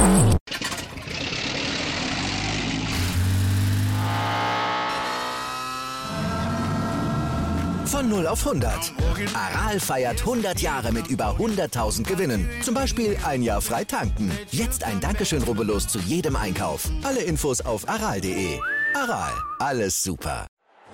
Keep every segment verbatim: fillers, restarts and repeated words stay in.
Von null auf hundert. Aral feiert hundert Jahre mit über hunderttausend Gewinnen. Zum Beispiel ein Jahr frei tanken. Jetzt ein Dankeschön, rubbellos zu jedem Einkauf. Alle Infos auf aral punkt de. Aral, alles super.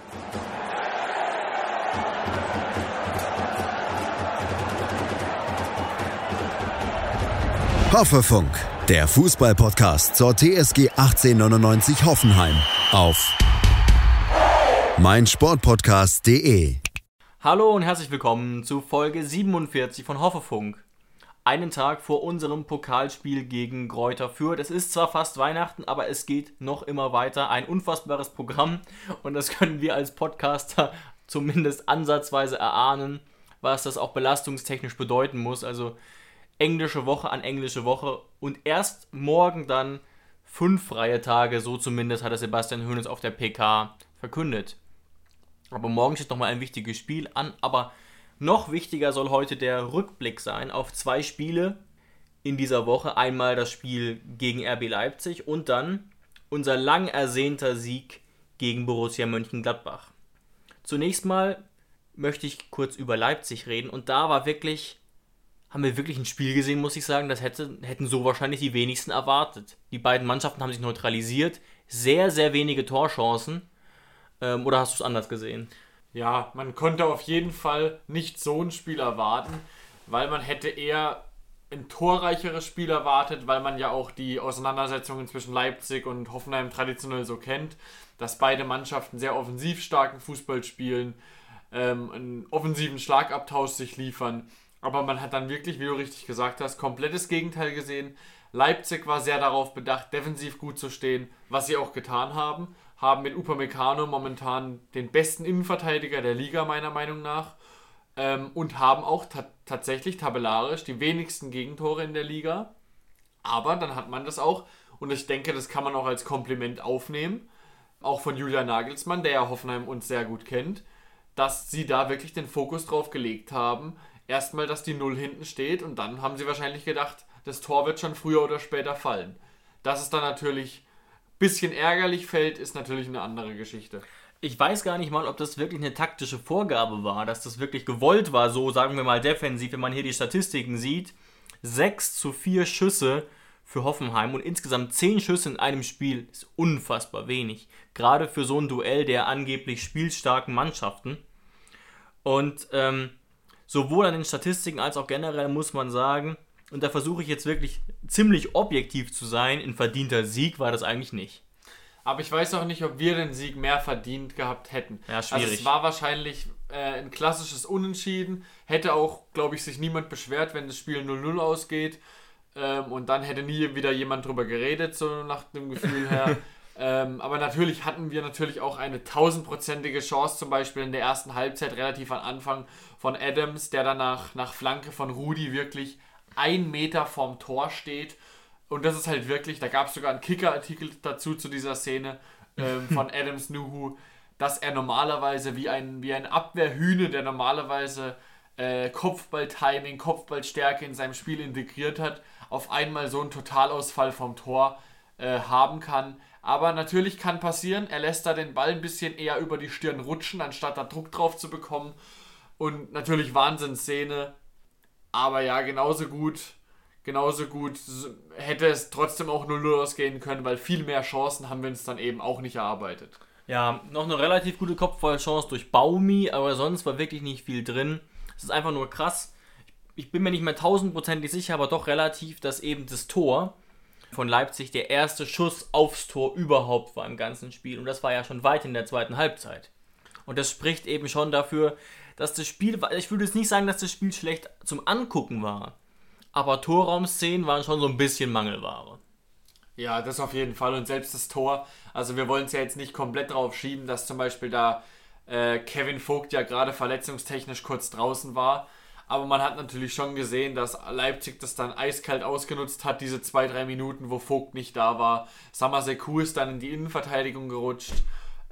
Hoffefunk, der Fußball-Podcast zur T S G achtzehnhundertneunundneunzig Hoffenheim auf meinsportpodcast punkt de. Hallo und herzlich willkommen zu Folge siebenundvierzig von Hoffefunk. Einen Tag vor unserem Pokalspiel gegen Greuther Fürth. Es ist zwar fast Weihnachten, aber es geht noch immer weiter. Ein unfassbares Programm und das können wir als Podcaster zumindest ansatzweise erahnen, was das auch belastungstechnisch bedeuten muss. Also englische Woche an englische Woche und erst morgen dann fünf freie Tage, so zumindest hat der Sebastian Hoeneß auf der P K verkündet. Aber morgen steht nochmal ein wichtiges Spiel an, aber noch wichtiger soll heute der Rückblick sein auf zwei Spiele in dieser Woche. Einmal das Spiel gegen R B Leipzig und dann unser lang ersehnter Sieg gegen Borussia Mönchengladbach. Zunächst mal möchte ich kurz über Leipzig reden und da war wirklich, haben wir wirklich ein Spiel gesehen, muss ich sagen, das hätte, hätten so wahrscheinlich die wenigsten erwartet. Die beiden Mannschaften haben sich neutralisiert, sehr, sehr wenige Torchancen. Ähm, oder hast du es anders gesehen? Ja, man konnte auf jeden Fall nicht so ein Spiel erwarten, weil man hätte eher ein torreicheres Spiel erwartet, weil man ja auch die Auseinandersetzungen zwischen Leipzig und Hoffenheim traditionell so kennt, dass beide Mannschaften sehr offensiv starken Fußball spielen, ähm, einen offensiven Schlagabtausch sich liefern. Aber man hat dann wirklich, wie du richtig gesagt hast, komplettes Gegenteil gesehen. Leipzig war sehr darauf bedacht, defensiv gut zu stehen, was sie auch getan haben. Haben mit Upamecano momentan den besten Innenverteidiger der Liga, meiner Meinung nach. Ähm, und haben auch ta- tatsächlich tabellarisch die wenigsten Gegentore in der Liga. Aber dann hat man das auch, und ich denke, das kann man auch als Kompliment aufnehmen, auch von Julian Nagelsmann, der ja Hoffenheim uns sehr gut kennt, dass sie da wirklich den Fokus drauf gelegt haben. Erstmal, dass die Null hinten steht und dann haben sie wahrscheinlich gedacht, das Tor wird schon früher oder später fallen. Dass es dann natürlich ein bisschen ärgerlich fällt, ist natürlich eine andere Geschichte. Ich weiß gar nicht mal, ob das wirklich eine taktische Vorgabe war, dass das wirklich gewollt war, so sagen wir mal defensiv, wenn man hier die Statistiken sieht. sechs zu vier Schüsse für Hoffenheim und insgesamt zehn Schüsse in einem Spiel ist unfassbar wenig. Gerade für so ein Duell der angeblich spielstarken Mannschaften. Und ähm, sowohl an den Statistiken als auch generell muss man sagen, und da versuche ich jetzt wirklich ziemlich objektiv zu sein, ein verdienter Sieg war das eigentlich nicht. Aber ich weiß auch nicht, ob wir den Sieg mehr verdient gehabt hätten. Ja, schwierig. Also es war wahrscheinlich äh, ein klassisches Unentschieden. Hätte auch, glaube ich, sich niemand beschwert, wenn das Spiel null null ausgeht. Ähm, und dann hätte nie wieder jemand drüber geredet, so nach dem Gefühl her. ähm, aber natürlich hatten wir natürlich auch eine tausendprozentige Chance, zum Beispiel in der ersten Halbzeit relativ am Anfang von Adams, der danach nach Flanke von Rudi wirklich ein Meter vorm Tor steht. Und das ist halt wirklich, da gab es sogar einen Kicker-Artikel dazu zu dieser Szene ähm, von Adams Nuhu, dass er normalerweise wie ein, wie ein Abwehrhühne, der normalerweise äh, Kopfball-Timing, Kopfballstärke in seinem Spiel integriert hat, auf einmal so einen Totalausfall vom Tor äh, haben kann. Aber natürlich kann passieren, er lässt da den Ball ein bisschen eher über die Stirn rutschen, anstatt da Druck drauf zu bekommen. Und natürlich Wahnsinnsszene. Aber ja, genauso gut, genauso gut hätte es trotzdem auch null null ausgehen können, weil viel mehr Chancen haben wir uns dann eben auch nicht erarbeitet. Ja, noch eine relativ gute Kopfballchance durch Baumi, aber sonst war wirklich nicht viel drin. Es ist einfach nur krass. Ich bin mir nicht mehr tausendprozentig sicher, aber doch relativ, dass eben das Tor von Leipzig der erste Schuss aufs Tor überhaupt war im ganzen Spiel. Und das war ja schon weit in der zweiten Halbzeit. Und das spricht eben schon dafür, dass das Spiel, ich würde jetzt nicht sagen, dass das Spiel schlecht zum Angucken war, aber Torraumszenen waren schon so ein bisschen Mangelware. Ja, das auf jeden Fall. Und selbst das Tor, also wir wollen es ja jetzt nicht komplett drauf schieben, dass zum Beispiel da äh, Kevin Vogt ja gerade verletzungstechnisch kurz draußen war. Aber man hat natürlich schon gesehen, dass Leipzig das dann eiskalt ausgenutzt hat, diese zwei, drei Minuten, wo Vogt nicht da war. Samaseku ist dann in die Innenverteidigung gerutscht.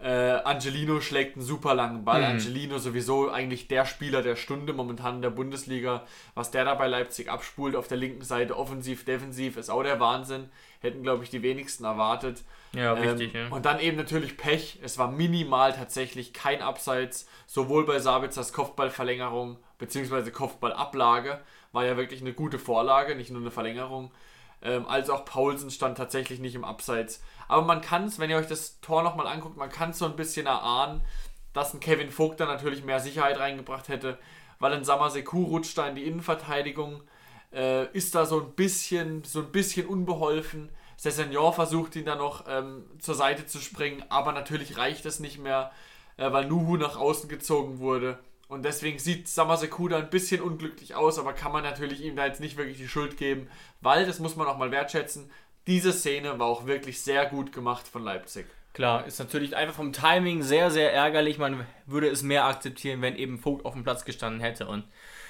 Äh, Angelino schlägt einen super langen Ball. Mhm. Angelino sowieso eigentlich der Spieler der Stunde momentan in der Bundesliga. Was der da bei Leipzig abspult auf der linken Seite, offensiv, defensiv, ist auch der Wahnsinn. Hätten, glaube ich, die wenigsten erwartet. Ja, richtig. Ähm, ja. Und dann eben natürlich Pech. Es war minimal tatsächlich kein Abseits. Sowohl bei Sabitzers Kopfballverlängerung bzw. Kopfballablage war ja wirklich eine gute Vorlage, nicht nur eine Verlängerung. Ähm, als auch Paulsen stand tatsächlich nicht im Abseits. Aber man kann es, wenn ihr euch das Tor nochmal anguckt, man kann es so ein bisschen erahnen, dass ein Kevin Vogt da natürlich mehr Sicherheit reingebracht hätte, weil ein Samaseku rutscht da in die Innenverteidigung, äh, ist da so ein bisschen, so ein bisschen unbeholfen. Sessegnon versucht ihn da noch ähm, zur Seite zu springen, aber natürlich reicht es nicht mehr, äh, weil Nuhu nach außen gezogen wurde. Und deswegen sieht Samaseku da ein bisschen unglücklich aus, aber kann man natürlich ihm da jetzt nicht wirklich die Schuld geben, weil, das muss man auch mal wertschätzen, diese Szene war auch wirklich sehr gut gemacht von Leipzig. Klar, ist natürlich einfach vom Timing sehr, sehr ärgerlich. Man würde es mehr akzeptieren, wenn eben Vogt auf dem Platz gestanden hätte. Und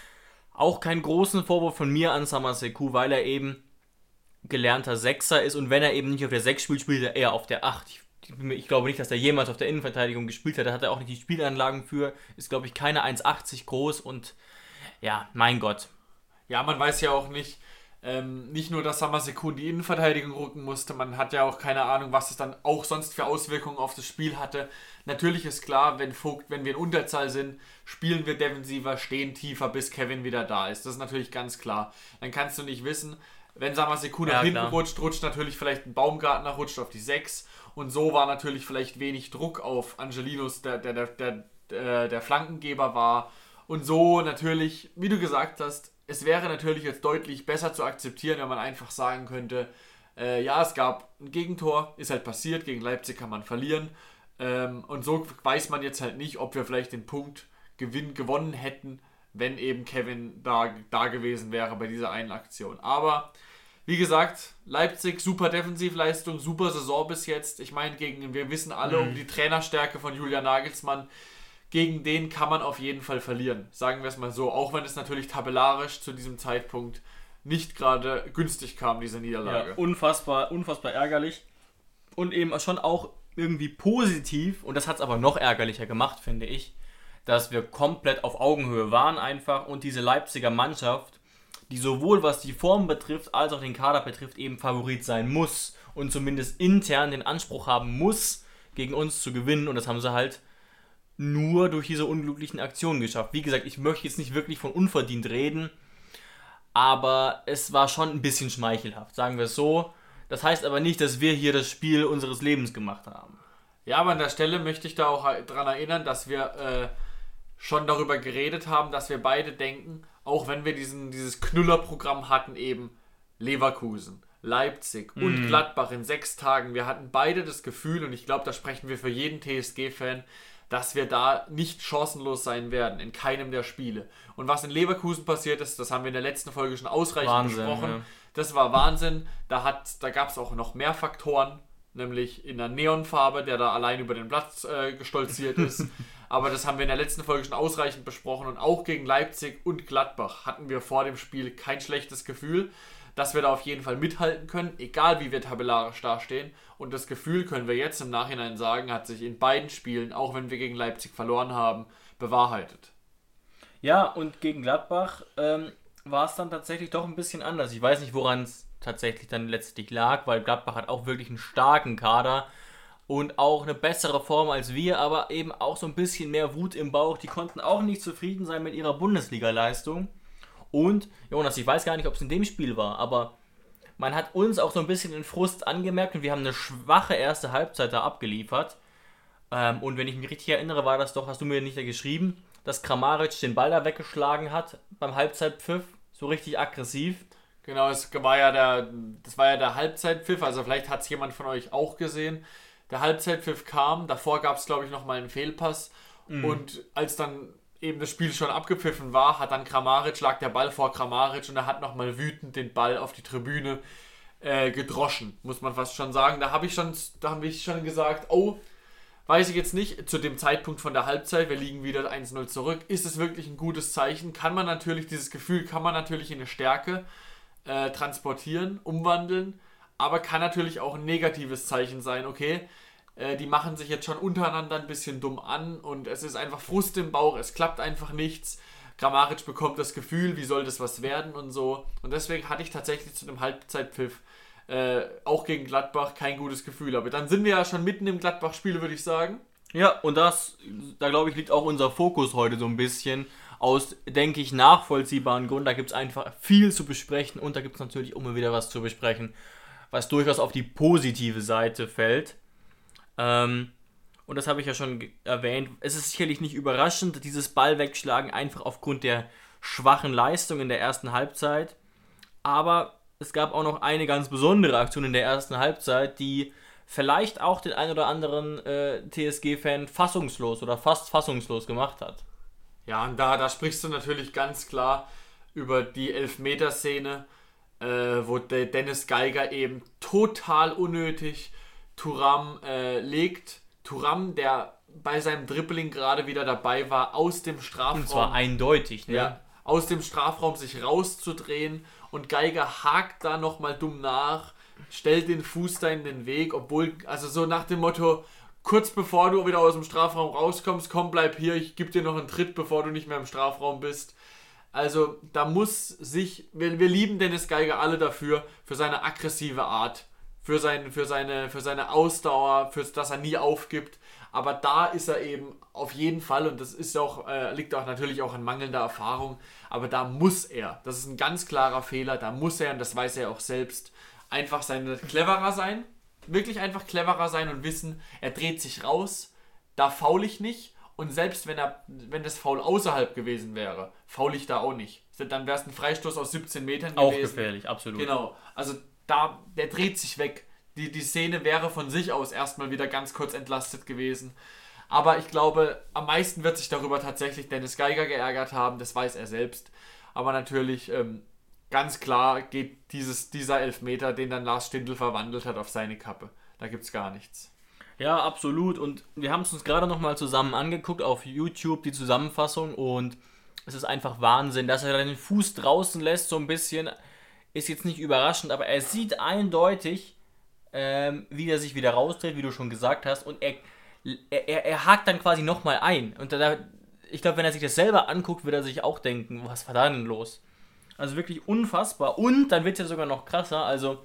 auch keinen großen Vorwurf von mir an Samaseku, weil er eben gelernter Sechser ist. Und wenn er eben nicht auf der sechs spielt, spielt er eher auf der acht. Ich, ich glaube nicht, dass er jemals auf der Innenverteidigung gespielt hat. Da hat er auch nicht die Spielanlagen für. Ist, glaube ich, keine eins achtzig groß. Und ja, mein Gott. Ja, man weiß ja auch nicht... Ähm, nicht nur, dass Samaseku in die Innenverteidigung rücken musste, man hat ja auch keine Ahnung, was es dann auch sonst für Auswirkungen auf das Spiel hatte. Natürlich ist klar, wenn Vogt, wenn wir in Unterzahl sind, spielen wir defensiver, stehen tiefer, bis Kevin wieder da ist. Das ist natürlich ganz klar. Dann kannst du nicht wissen, wenn Samaseku nach ja, hinten klar. rutscht, rutscht natürlich vielleicht ein Baumgartner, rutscht auf die sechs und so war natürlich vielleicht wenig Druck auf Angelinos, der, der, der, der, der, der Flankengeber war. Und so natürlich, wie du gesagt hast, es wäre natürlich jetzt deutlich besser zu akzeptieren, wenn man einfach sagen könnte, äh, ja, es gab ein Gegentor, ist halt passiert, gegen Leipzig kann man verlieren. Ähm, und so weiß man jetzt halt nicht, ob wir vielleicht den Punkt gewinn, gewonnen hätten, wenn eben Kevin da, da gewesen wäre bei dieser einen Aktion. Aber wie gesagt, Leipzig, super Defensivleistung, super Saison bis jetzt. Ich meine, gegen, wir wissen alle mhm. um die Trainerstärke von Julian Nagelsmann. Gegen den kann man auf jeden Fall verlieren, sagen wir es mal so, auch wenn es natürlich tabellarisch zu diesem Zeitpunkt nicht gerade günstig kam, diese Niederlage. Ja, unfassbar, unfassbar ärgerlich und eben schon auch irgendwie positiv, und das hat es aber noch ärgerlicher gemacht, finde ich, dass wir komplett auf Augenhöhe waren einfach und diese Leipziger Mannschaft, die sowohl was die Form betrifft, als auch den Kader betrifft, eben Favorit sein muss und zumindest intern den Anspruch haben muss, gegen uns zu gewinnen, und das haben sie halt nur durch diese unglücklichen Aktionen geschafft. Wie gesagt, ich möchte jetzt nicht wirklich von unverdient reden, aber es war schon ein bisschen schmeichelhaft, sagen wir es so. Das heißt aber nicht, dass wir hier das Spiel unseres Lebens gemacht haben. Ja, aber an der Stelle möchte ich da auch daran erinnern, dass wir äh, schon darüber geredet haben, dass wir beide denken, auch wenn wir diesen, dieses Knüllerprogramm hatten, eben Leverkusen, Leipzig und mm. Gladbach in sechs Tagen, wir hatten beide das Gefühl, und ich glaube, da sprechen wir für jeden T S G-Fan, dass wir da nicht chancenlos sein werden, in keinem der Spiele. Und was in Leverkusen passiert ist, das haben wir in der letzten Folge schon ausreichend Wahnsinn, besprochen. Ja. Das war Wahnsinn. Da, hat, da gab es auch noch mehr Faktoren, nämlich in der Neonfarbe, der da allein über den Platz äh, gestolziert ist. Aber das haben wir in der letzten Folge schon ausreichend besprochen. Und auch gegen Leipzig und Gladbach hatten wir vor dem Spiel kein schlechtes Gefühl, dass wir da auf jeden Fall mithalten können, egal wie wir tabellarisch dastehen. Und das Gefühl, können wir jetzt im Nachhinein sagen, hat sich in beiden Spielen, auch wenn wir gegen Leipzig verloren haben, bewahrheitet. Ja, und gegen Gladbach ähm, war es dann tatsächlich doch ein bisschen anders. Ich weiß nicht, woran es tatsächlich dann letztlich lag, weil Gladbach hat auch wirklich einen starken Kader und auch eine bessere Form als wir, aber eben auch so ein bisschen mehr Wut im Bauch. Die konnten auch nicht zufrieden sein mit ihrer Bundesliga-Leistung. Und, Jonas, ich weiß gar nicht, ob es in dem Spiel war, aber man hat uns auch so ein bisschen den Frust angemerkt und wir haben eine schwache erste Halbzeit da abgeliefert. Ähm, und wenn ich mich richtig erinnere, war das doch, hast du mir nicht da geschrieben, dass Kramaric den Ball da weggeschlagen hat beim Halbzeitpfiff, so richtig aggressiv. Genau, es war ja der, das war ja der Halbzeitpfiff, also vielleicht hat es jemand von euch auch gesehen. Der Halbzeitpfiff kam, davor gab es, glaube ich, nochmal einen Fehlpass. Mhm. Und als dann eben das Spiel schon abgepfiffen war, hat dann Kramaric, lag der Ball vor Kramaric und er hat nochmal wütend den Ball auf die Tribüne äh, gedroschen, muss man fast schon sagen. Da habe ich schon, da habe ich schon gesagt, oh, weiß ich jetzt nicht, zu dem Zeitpunkt von der Halbzeit, wir liegen wieder eins null zurück, ist es wirklich ein gutes Zeichen? Kann man natürlich, dieses Gefühl kann man natürlich in eine Stärke äh, transportieren, umwandeln, aber kann natürlich auch ein negatives Zeichen sein, okay, Äh, die machen sich jetzt schon untereinander ein bisschen dumm an und es ist einfach Frust im Bauch, es klappt einfach nichts. Kramaric bekommt das Gefühl, wie soll das was werden und so. Und deswegen hatte ich tatsächlich zu dem Halbzeitpfiff äh, auch gegen Gladbach kein gutes Gefühl. Aber dann sind wir ja schon mitten im Gladbach-Spiel, würde ich sagen. Ja, und das, da glaube ich, liegt auch unser Fokus heute so ein bisschen aus, denke ich, nachvollziehbaren Gründen. Da gibt es einfach viel zu besprechen und da gibt es natürlich immer wieder was zu besprechen, was durchaus auf die positive Seite fällt. Ähm, und das habe ich ja schon ge- erwähnt. Es ist sicherlich nicht überraschend, dieses Ball wegschlagen, einfach aufgrund der schwachen Leistung in der ersten Halbzeit. Aber es gab auch noch eine ganz besondere Aktion in der ersten Halbzeit, die vielleicht auch den ein oder anderen äh, T S G-Fan fassungslos oder fast fassungslos gemacht hat. Ja, und da, da sprichst du natürlich ganz klar über die Elfmeterszene, äh, wo der Dennis Geiger eben total unnötig Thuram äh, legt. Thuram, der bei seinem Dribbling gerade wieder dabei war, aus dem Strafraum. Und zwar eindeutig, ne? Ja, aus dem Strafraum sich rauszudrehen und Geiger hakt da nochmal dumm nach, stellt den Fuß da in den Weg, obwohl, also so nach dem Motto, kurz bevor du wieder aus dem Strafraum rauskommst, komm, bleib hier, ich gebe dir noch einen Tritt, bevor du nicht mehr im Strafraum bist. Also da muss sich, wir, wir lieben Dennis Geiger alle dafür, für seine aggressive Art, für, sein, für, seine, für seine Ausdauer, für dass er nie aufgibt. Aber da ist er eben auf jeden Fall, und das ist auch, äh, liegt auch natürlich auch an mangelnder Erfahrung, aber da muss er, das ist ein ganz klarer Fehler, da muss er, und das weiß er auch selbst, einfach sein, cleverer sein, wirklich einfach cleverer sein und wissen, er dreht sich raus, da faul ich nicht, und selbst wenn er, wenn das Foul außerhalb gewesen wäre, faul ich da auch nicht. Dann wäre es ein Freistoß aus siebzehn Metern gewesen. Auch gefährlich, absolut. Genau, also da, der dreht sich weg. Die, die Szene wäre von sich aus erstmal wieder ganz kurz entlastet gewesen. Aber ich glaube, am meisten wird sich darüber tatsächlich Dennis Geiger geärgert haben, das weiß er selbst. Aber natürlich, ähm, ganz klar geht dieses, dieser Elfmeter, den dann Lars Stindl verwandelt hat, auf seine Kappe. Da gibt es gar nichts. Ja, absolut. Und wir haben es uns gerade nochmal zusammen angeguckt auf YouTube, die Zusammenfassung. Und es ist einfach Wahnsinn, dass er den Fuß draußen lässt, so ein bisschen. Ist jetzt nicht überraschend, aber er sieht eindeutig, ähm, wie er sich wieder rausdreht, wie du schon gesagt hast. Und er, er, er hakt dann quasi nochmal ein. Und da, ich glaube, wenn er sich das selber anguckt, wird er sich auch denken, was war da denn los? Also wirklich unfassbar. Und dann wird es ja sogar noch krasser. Also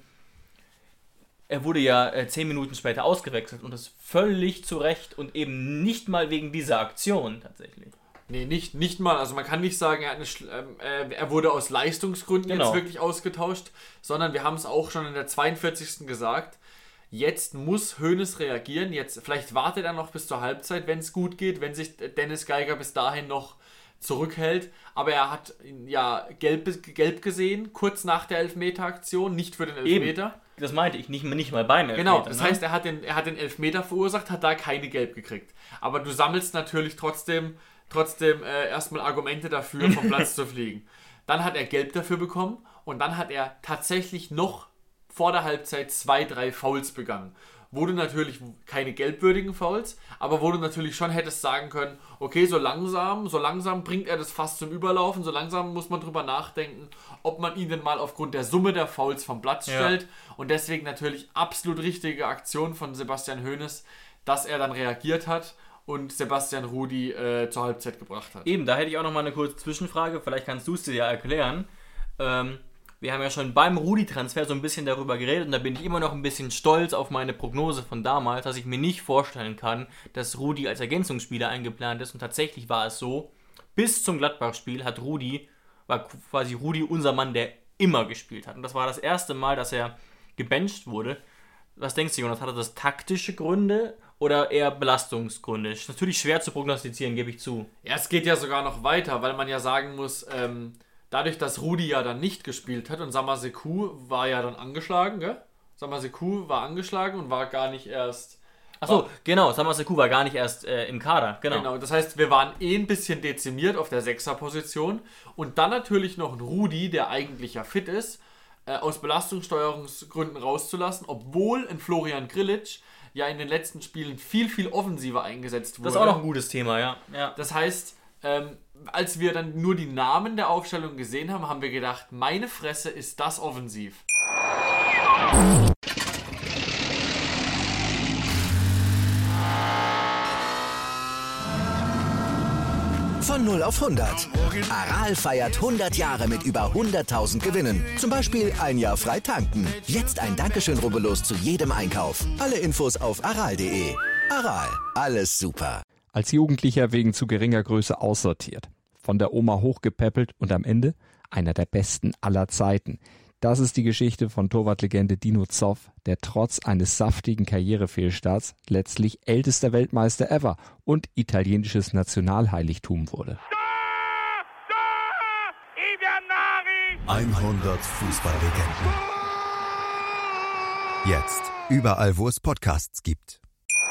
er wurde ja äh, zehn Minuten später ausgewechselt und das völlig zu Recht und eben nicht mal wegen dieser Aktion tatsächlich. Nee, nicht, nicht mal. Also man kann nicht sagen, er, hat eine, äh, er wurde aus Leistungsgründen Genau. jetzt wirklich ausgetauscht, sondern wir haben es auch schon in der zweiundvierzigsten gesagt. Jetzt muss Hoeneß reagieren. Jetzt, vielleicht wartet er noch bis zur Halbzeit, wenn es gut geht, wenn sich Dennis Geiger bis dahin noch zurückhält. Aber er hat ja gelb, gelb gesehen, kurz nach der Elfmeter-Aktion, nicht für den Elfmeter. Eben. Das meinte ich, nicht, nicht mal beim Elfmeter. Genau, das ne? heißt, er hat, den, er hat den Elfmeter verursacht, hat da keine Gelb gekriegt. Aber du sammelst natürlich trotzdem, trotzdem äh, erstmal Argumente dafür, vom Platz zu fliegen. Dann hat er Gelb dafür bekommen und dann hat er tatsächlich noch vor der Halbzeit zwei, drei Fouls begangen. Wo du natürlich keine gelbwürdigen Fouls, aber wo du natürlich schon hättest sagen können, okay, so langsam, so langsam bringt er das fast zum Überlaufen, so langsam muss man drüber nachdenken, ob man ihn denn mal aufgrund der Summe der Fouls vom Platz Ja. stellt. Und deswegen natürlich absolut richtige Aktion von Sebastian Hoeneß, dass er dann reagiert hat und Sebastian Rudy äh, zur Halbzeit gebracht hat. Eben, da hätte ich auch noch mal eine kurze Zwischenfrage, vielleicht kannst du es dir ja erklären. Ähm, wir haben ja schon beim Rudi-Transfer so ein bisschen darüber geredet und da bin ich immer noch ein bisschen stolz auf meine Prognose von damals, dass ich mir nicht vorstellen kann, dass Rudi als Ergänzungsspieler eingeplant ist und tatsächlich war es so, bis zum Gladbach-Spiel hat Rudi, war quasi Rudi unser Mann, der immer gespielt hat und das war das erste Mal, dass er gebencht wurde. Was denkst du, Jonas, hatte das taktische Gründe oder eher Belastungsgründe? Ist natürlich schwer zu prognostizieren, gebe ich zu. Ja, es geht ja sogar noch weiter, weil man ja sagen muss, ähm, dadurch, dass Rudi ja dann nicht gespielt hat und Samaseku war ja dann angeschlagen, gell? Samaseku war angeschlagen und war gar nicht erst... Achso, genau, Samaseku war gar nicht erst äh, im Kader, genau. Genau, das heißt, wir waren eh ein bisschen dezimiert auf der Sechser-Position und dann natürlich noch ein Rudi, der eigentlich ja fit ist, äh, aus Belastungssteuerungsgründen rauszulassen, obwohl ein Florian Grillitsch ja in den letzten Spielen viel, viel offensiver eingesetzt wurde. Das ist auch noch ein gutes Thema, ja. ja. Das heißt, ähm, als wir dann nur die Namen der Aufstellung gesehen haben, haben wir gedacht, meine Fresse, ist das offensiv. Von null auf hundert. Aral feiert hundert Jahre mit über hunderttausend Gewinnen. Zum Beispiel ein Jahr frei tanken. Jetzt ein Dankeschön, rubbellos zu jedem Einkauf. Alle Infos auf aral punkt de. Aral, alles super. Als Jugendlicher wegen zu geringer Größe aussortiert. Von der Oma hochgepäppelt und am Ende einer der besten aller Zeiten. Das ist die Geschichte von Torwartlegende Dino Zoff, der trotz eines saftigen Karrierefehlstarts letztlich ältester Weltmeister ever und italienisches Nationalheiligtum wurde. hundert Fußballlegenden. Jetzt überall, wo es Podcasts gibt.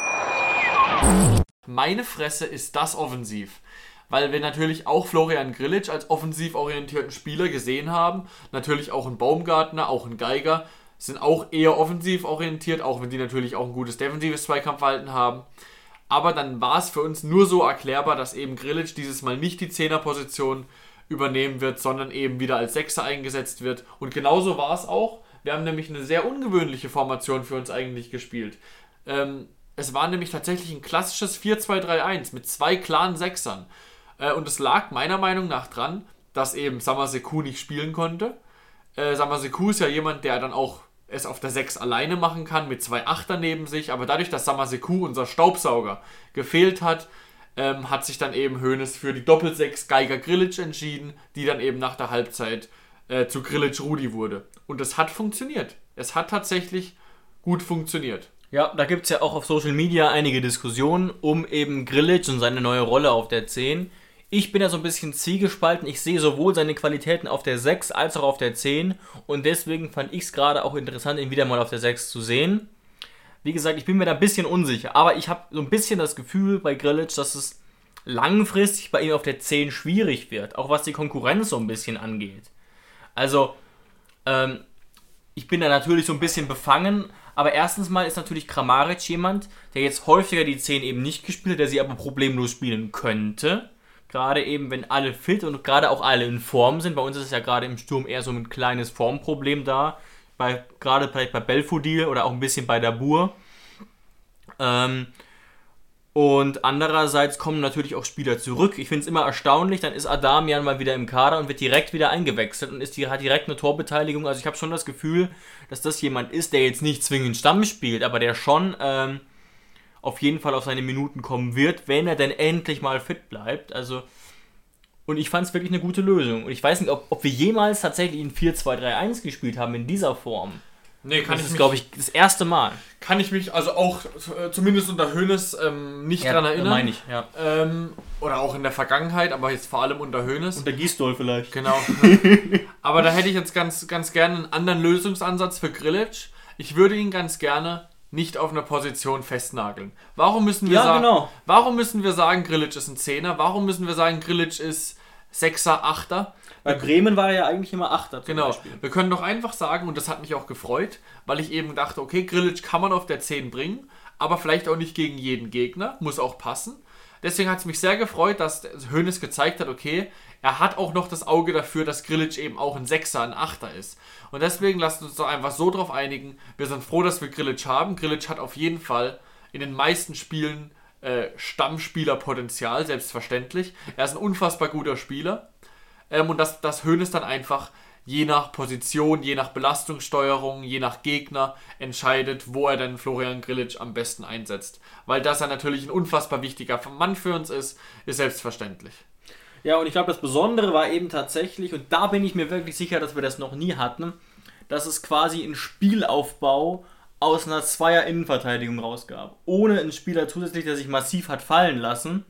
Meine Fresse ist das offensiv. Weil wir natürlich auch Florian Grillitsch als offensiv orientierten Spieler gesehen haben. Natürlich auch ein Baumgartner, auch ein Geiger sind auch eher offensiv orientiert, auch wenn die natürlich auch ein gutes defensives Zweikampfverhalten haben. Aber dann war es für uns nur so erklärbar, dass eben Grillitsch dieses Mal nicht die Zehnerposition übernehmen wird, sondern eben wieder als Sechser eingesetzt wird. Und genauso war es auch. Wir haben nämlich eine sehr ungewöhnliche Formation für uns eigentlich gespielt. Ähm, es war nämlich tatsächlich ein klassisches vier zwei drei eins mit zwei klaren Sechsern. Und es lag meiner Meinung nach dran, dass eben Samaseku nicht spielen konnte. Äh, Samaseku ist ja jemand, der dann auch es auf der sechs alleine machen kann, mit zwei Achter neben sich. Aber dadurch, dass Samaseku, unser Staubsauger, gefehlt hat, ähm, hat sich dann eben Hoeneß für die Doppelsechs Geiger Grillitsch entschieden, die dann eben nach der Halbzeit äh, zu Grillitsch Rudi wurde. Und es hat funktioniert. Es hat tatsächlich gut funktioniert. Ja, da gibt es ja auch auf Social Media einige Diskussionen um eben Grillitsch und seine neue Rolle auf der zehn. Ich bin ja so ein bisschen zwiegespalten. Ich sehe sowohl seine Qualitäten auf der sechs als auch auf der zehn. Und deswegen fand ich es gerade auch interessant, ihn wieder mal auf der sechs zu sehen. Wie gesagt, ich bin mir da ein bisschen unsicher. Aber ich habe so ein bisschen das Gefühl bei Grillitsch, dass es langfristig bei ihm auf der zehn schwierig wird. Auch was die Konkurrenz so ein bisschen angeht. Also, ähm, ich bin da natürlich so ein bisschen befangen. Aber erstens mal ist natürlich Kramaric jemand, der jetzt häufiger die zehn eben nicht gespielt hat, der sie aber problemlos spielen könnte. Gerade eben, wenn alle fit und gerade auch alle in Form sind. Bei uns ist es ja gerade im Sturm eher so ein kleines Formproblem da. Bei, gerade vielleicht bei Belfodil oder auch ein bisschen bei Dabur. Ähm, und andererseits kommen natürlich auch Spieler zurück. Ich finde es immer erstaunlich, dann ist Adamian mal wieder im Kader und wird direkt wieder eingewechselt und ist, hat direkt eine Torbeteiligung. Also ich habe schon das Gefühl, dass das jemand ist, der jetzt nicht zwingend Stamm spielt, aber der schon ähm, auf jeden Fall auf seine Minuten kommen wird, wenn er denn endlich mal fit bleibt. Also, und ich fand es wirklich eine gute Lösung. Und ich weiß nicht, ob, ob wir jemals tatsächlich in vier zwei drei eins gespielt haben in dieser Form. Nee, kann das ich ist, mich, glaube ich, das erste Mal. Kann ich mich also auch äh, zumindest unter Hoeneß ähm, nicht Ja, dran erinnern. meine ich, ja. Ähm, oder auch in der Vergangenheit, aber jetzt vor allem unter Hoeneß. Unter Gisdol vielleicht. Genau. Aber da hätte ich jetzt ganz, ganz gerne einen anderen Lösungsansatz für Grillitsch. Ich würde ihn ganz gerne nicht auf einer Position festnageln. Warum müssen wir Ja, sagen, genau. warum müssen wir sagen, Grillitsch ist ein Zehner? Warum müssen wir sagen, Grillitsch ist Sechser, Achter? Bei Bremen war er ja eigentlich immer Achter zum Genau. Beispiel. Wir können doch einfach sagen, und das hat mich auch gefreut, weil ich eben dachte, okay, Grillitsch kann man auf der zehn bringen, aber vielleicht auch nicht gegen jeden Gegner, muss auch passen. Deswegen hat es mich sehr gefreut, dass Hoeneß gezeigt hat, okay, er hat auch noch das Auge dafür, dass Grillitsch eben auch ein Sechser, ein Achter ist. Und deswegen lasst uns doch einfach so drauf einigen, wir sind froh, dass wir Grillitsch haben. Grillitsch hat auf jeden Fall in den meisten Spielen äh, Stammspielerpotenzial, selbstverständlich. Er ist ein unfassbar guter Spieler. Ähm, und dass, dass Hoeneß dann einfach je nach Position, je nach Belastungssteuerung, je nach Gegner entscheidet, wo er denn Florian Grillitsch am besten einsetzt. Weil dass er natürlich ein unfassbar wichtiger Mann für uns ist, ist selbstverständlich. Ja, und ich glaube, das Besondere war eben tatsächlich, und da bin ich mir wirklich sicher, dass wir das noch nie hatten, dass es quasi einen Spielaufbau aus einer Zweier-Innenverteidigung rausgab. Ohne einen Spieler zusätzlich, der sich massiv hat fallen lassen.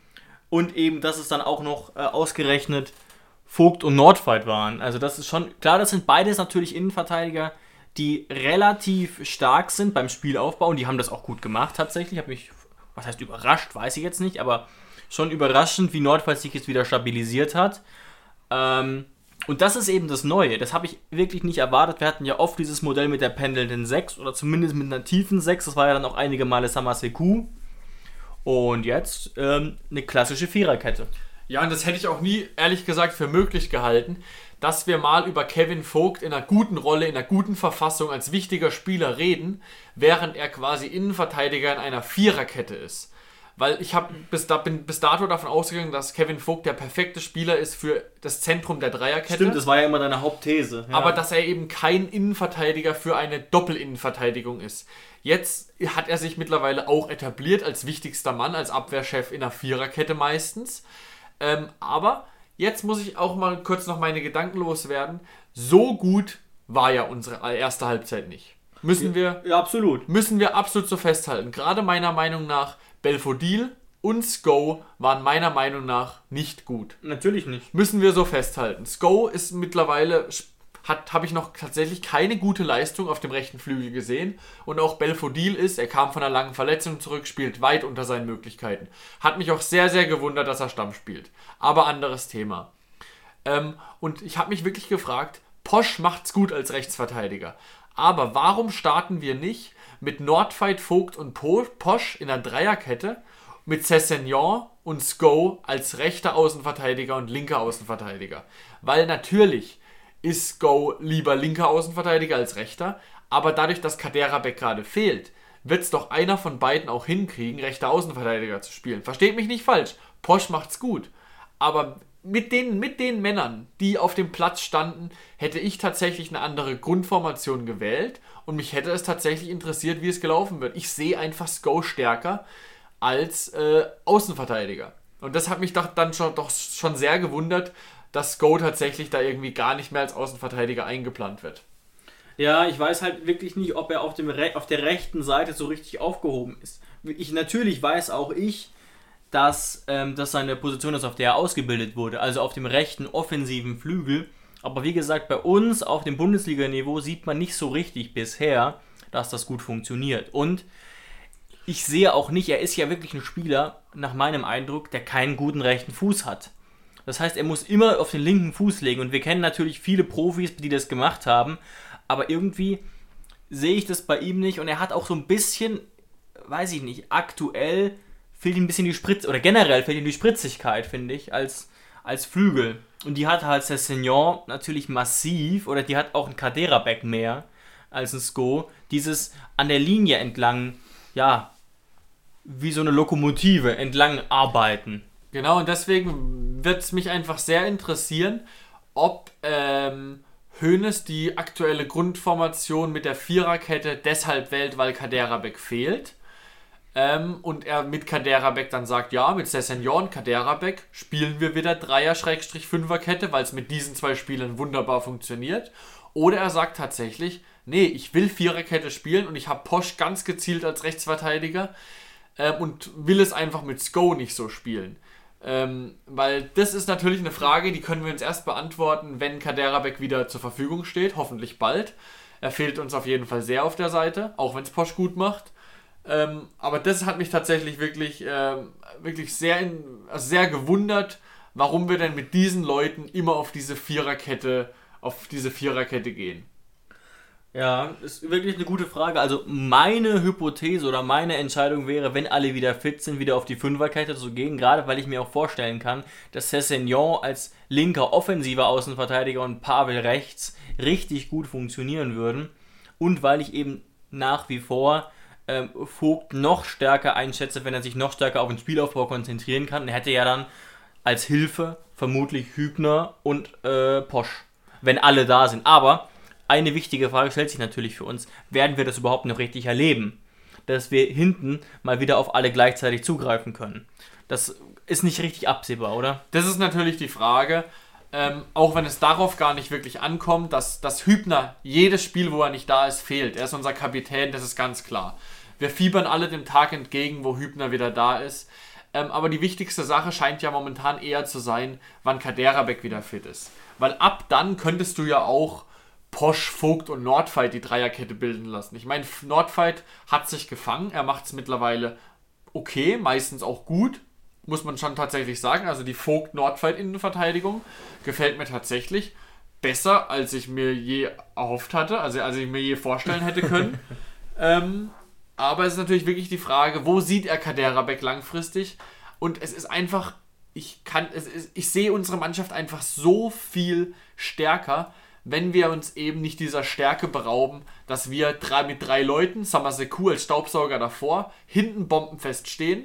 Und eben, dass es dann auch noch äh, ausgerechnet Vogt und Nordfight waren. Also das ist schon, klar, das sind beides natürlich Innenverteidiger, die relativ stark sind beim Spielaufbau. Und die haben das auch gut gemacht tatsächlich. Ich habe mich, was heißt überrascht, weiß ich jetzt nicht, aber schon überraschend, wie Nordfight sich jetzt wieder stabilisiert hat. Ähm, und das ist eben das Neue. Das habe ich wirklich nicht erwartet. Wir hatten ja oft dieses Modell mit der pendelnden sechs oder zumindest mit einer tiefen sechs. Das war ja dann auch einige Male Samaseku. Und jetzt ähm, eine klassische Viererkette. Ja, und das hätte ich auch nie, ehrlich gesagt, für möglich gehalten, dass wir mal über Kevin Vogt in einer guten Rolle, in einer guten Verfassung als wichtiger Spieler reden, während er quasi Innenverteidiger in einer Viererkette ist. Weil ich hab bis da, bin bis dato davon ausgegangen, dass Kevin Vogt der perfekte Spieler ist für das Zentrum der Dreierkette. Stimmt, das war ja immer deine Hauptthese. Ja. Aber dass er eben kein Innenverteidiger für eine Doppelinnenverteidigung ist. Jetzt hat er sich mittlerweile auch etabliert als wichtigster Mann, als Abwehrchef in einer Viererkette meistens. Ähm, aber jetzt muss ich auch mal kurz noch meine Gedanken loswerden. So gut war ja unsere erste Halbzeit nicht. Müssen wir, ja, absolut. Müssen wir absolut so festhalten. Gerade meiner Meinung nach, Belfodil und Sko waren meiner Meinung nach nicht gut. Natürlich nicht. Müssen wir so festhalten. Sko ist mittlerweile, hat habe ich noch tatsächlich keine gute Leistung auf dem rechten Flügel gesehen. Und auch Belfodil ist, er kam von einer langen Verletzung zurück, spielt weit unter seinen Möglichkeiten. Hat mich auch sehr, sehr gewundert, dass er Stamm spielt. Aber anderes Thema. Ähm, und ich habe mich wirklich gefragt, Posch macht's gut als Rechtsverteidiger. Aber warum starten wir nicht mit Nordfight, Vogt und Posch in der Dreierkette, mit Sessegnon und Sko als rechter Außenverteidiger und linker Außenverteidiger? Weil natürlich ist Sko lieber linker Außenverteidiger als rechter, aber dadurch, dass Kaderabek gerade fehlt, wird es doch einer von beiden auch hinkriegen, rechter Außenverteidiger zu spielen. Versteht mich nicht falsch, Posch macht's gut, aber mit den, mit den Männern, die auf dem Platz standen, hätte ich tatsächlich eine andere Grundformation gewählt und mich hätte es tatsächlich interessiert, wie es gelaufen wird. Ich sehe einfach Sko stärker als äh, Außenverteidiger. Und das hat mich doch dann schon, doch schon sehr gewundert, dass Sko tatsächlich da irgendwie gar nicht mehr als Außenverteidiger eingeplant wird. Ja, ich weiß halt wirklich nicht, ob er auf, dem Re- auf der rechten Seite so richtig aufgehoben ist. Ich, natürlich weiß auch ich, dass ähm, das seine Position ist, auf der er ausgebildet wurde, also auf dem rechten offensiven Flügel. Aber wie gesagt, bei uns auf dem Bundesliga-Niveau sieht man nicht so richtig bisher, dass das gut funktioniert. Und ich sehe auch nicht, er ist ja wirklich ein Spieler, nach meinem Eindruck, der keinen guten rechten Fuß hat. Das heißt, er muss immer auf den linken Fuß legen. Und wir kennen natürlich viele Profis, die das gemacht haben, aber irgendwie sehe ich das bei ihm nicht. Und er hat auch so ein bisschen, weiß ich nicht, aktuell fehlt ihm ein bisschen die Spritz, oder generell fehlt ihm die Spritzigkeit, finde ich, als, als Flügel. Und die hat halt Sessegnon natürlich massiv, oder die hat auch ein Kaderabek mehr als ein Sko. Dieses an der Linie entlang, ja, wie so eine Lokomotive entlang arbeiten. Genau, und deswegen wird es mich einfach sehr interessieren, ob ähm, Hoeneß die aktuelle Grundformation mit der Viererkette deshalb wählt, weil Kaderabek fehlt. Ähm, und er mit Kaderabek dann sagt, ja, mit Sessegnon und Kaderabek spielen wir wieder Dreier-Fünfer-Kette, weil es mit diesen zwei Spielern wunderbar funktioniert. Oder er sagt tatsächlich, nee, ich will Viererkette spielen und ich habe Posch ganz gezielt als Rechtsverteidiger ähm, und will es einfach mit Sko nicht so spielen. Ähm, weil das ist natürlich eine Frage, die können wir uns erst beantworten, wenn Kaderabek wieder zur Verfügung steht, hoffentlich bald. Er fehlt uns auf jeden Fall sehr auf der Seite, auch wenn es Posch gut macht. Ähm, aber das hat mich tatsächlich wirklich, ähm, wirklich sehr, in, also sehr gewundert, warum wir denn mit diesen Leuten immer auf diese Viererkette, auf diese Viererkette gehen. Ja, ist wirklich eine gute Frage. Also meine Hypothese oder meine Entscheidung wäre, wenn alle wieder fit sind, wieder auf die Fünferkette zu gehen, gerade weil ich mir auch vorstellen kann, dass Sessegnon als linker offensiver Außenverteidiger und Pavel rechts richtig gut funktionieren würden und weil ich eben nach wie vor ähm, Vogt noch stärker einschätze, wenn er sich noch stärker auf den Spielaufbau konzentrieren kann. Und er hätte ja dann als Hilfe vermutlich Hübner und äh, Posch, wenn alle da sind. Aber eine wichtige Frage stellt sich natürlich für uns, werden wir das überhaupt noch richtig erleben? Dass wir hinten mal wieder auf alle gleichzeitig zugreifen können. Das ist nicht richtig absehbar, oder? Das ist natürlich die Frage, ähm, auch wenn es darauf gar nicht wirklich ankommt, dass, dass Hübner jedes Spiel, wo er nicht da ist, fehlt. Er ist unser Kapitän, das ist ganz klar. Wir fiebern alle dem Tag entgegen, wo Hübner wieder da ist. Ähm, aber die wichtigste Sache scheint ja momentan eher zu sein, wann Kaderabek wieder fit ist. Weil ab dann könntest du ja auch Posch, Vogt und Nordfight die Dreierkette bilden lassen. Ich meine, Nordfight hat sich gefangen, er macht es mittlerweile okay, meistens auch gut, muss man schon tatsächlich sagen. Also die Vogt-Nordfight-Innenverteidigung gefällt mir tatsächlich besser, als ich mir je erhofft hatte, also als ich mir je vorstellen hätte können. ähm, aber es ist natürlich wirklich die Frage, wo sieht er Kaderabek langfristig? Und es ist einfach, ich kann, es ist, ich sehe unsere Mannschaft einfach so viel stärker, wenn wir uns eben nicht dieser Stärke berauben, dass wir drei, mit drei Leuten, Samaseku als Staubsauger davor, hinten bombenfest stehen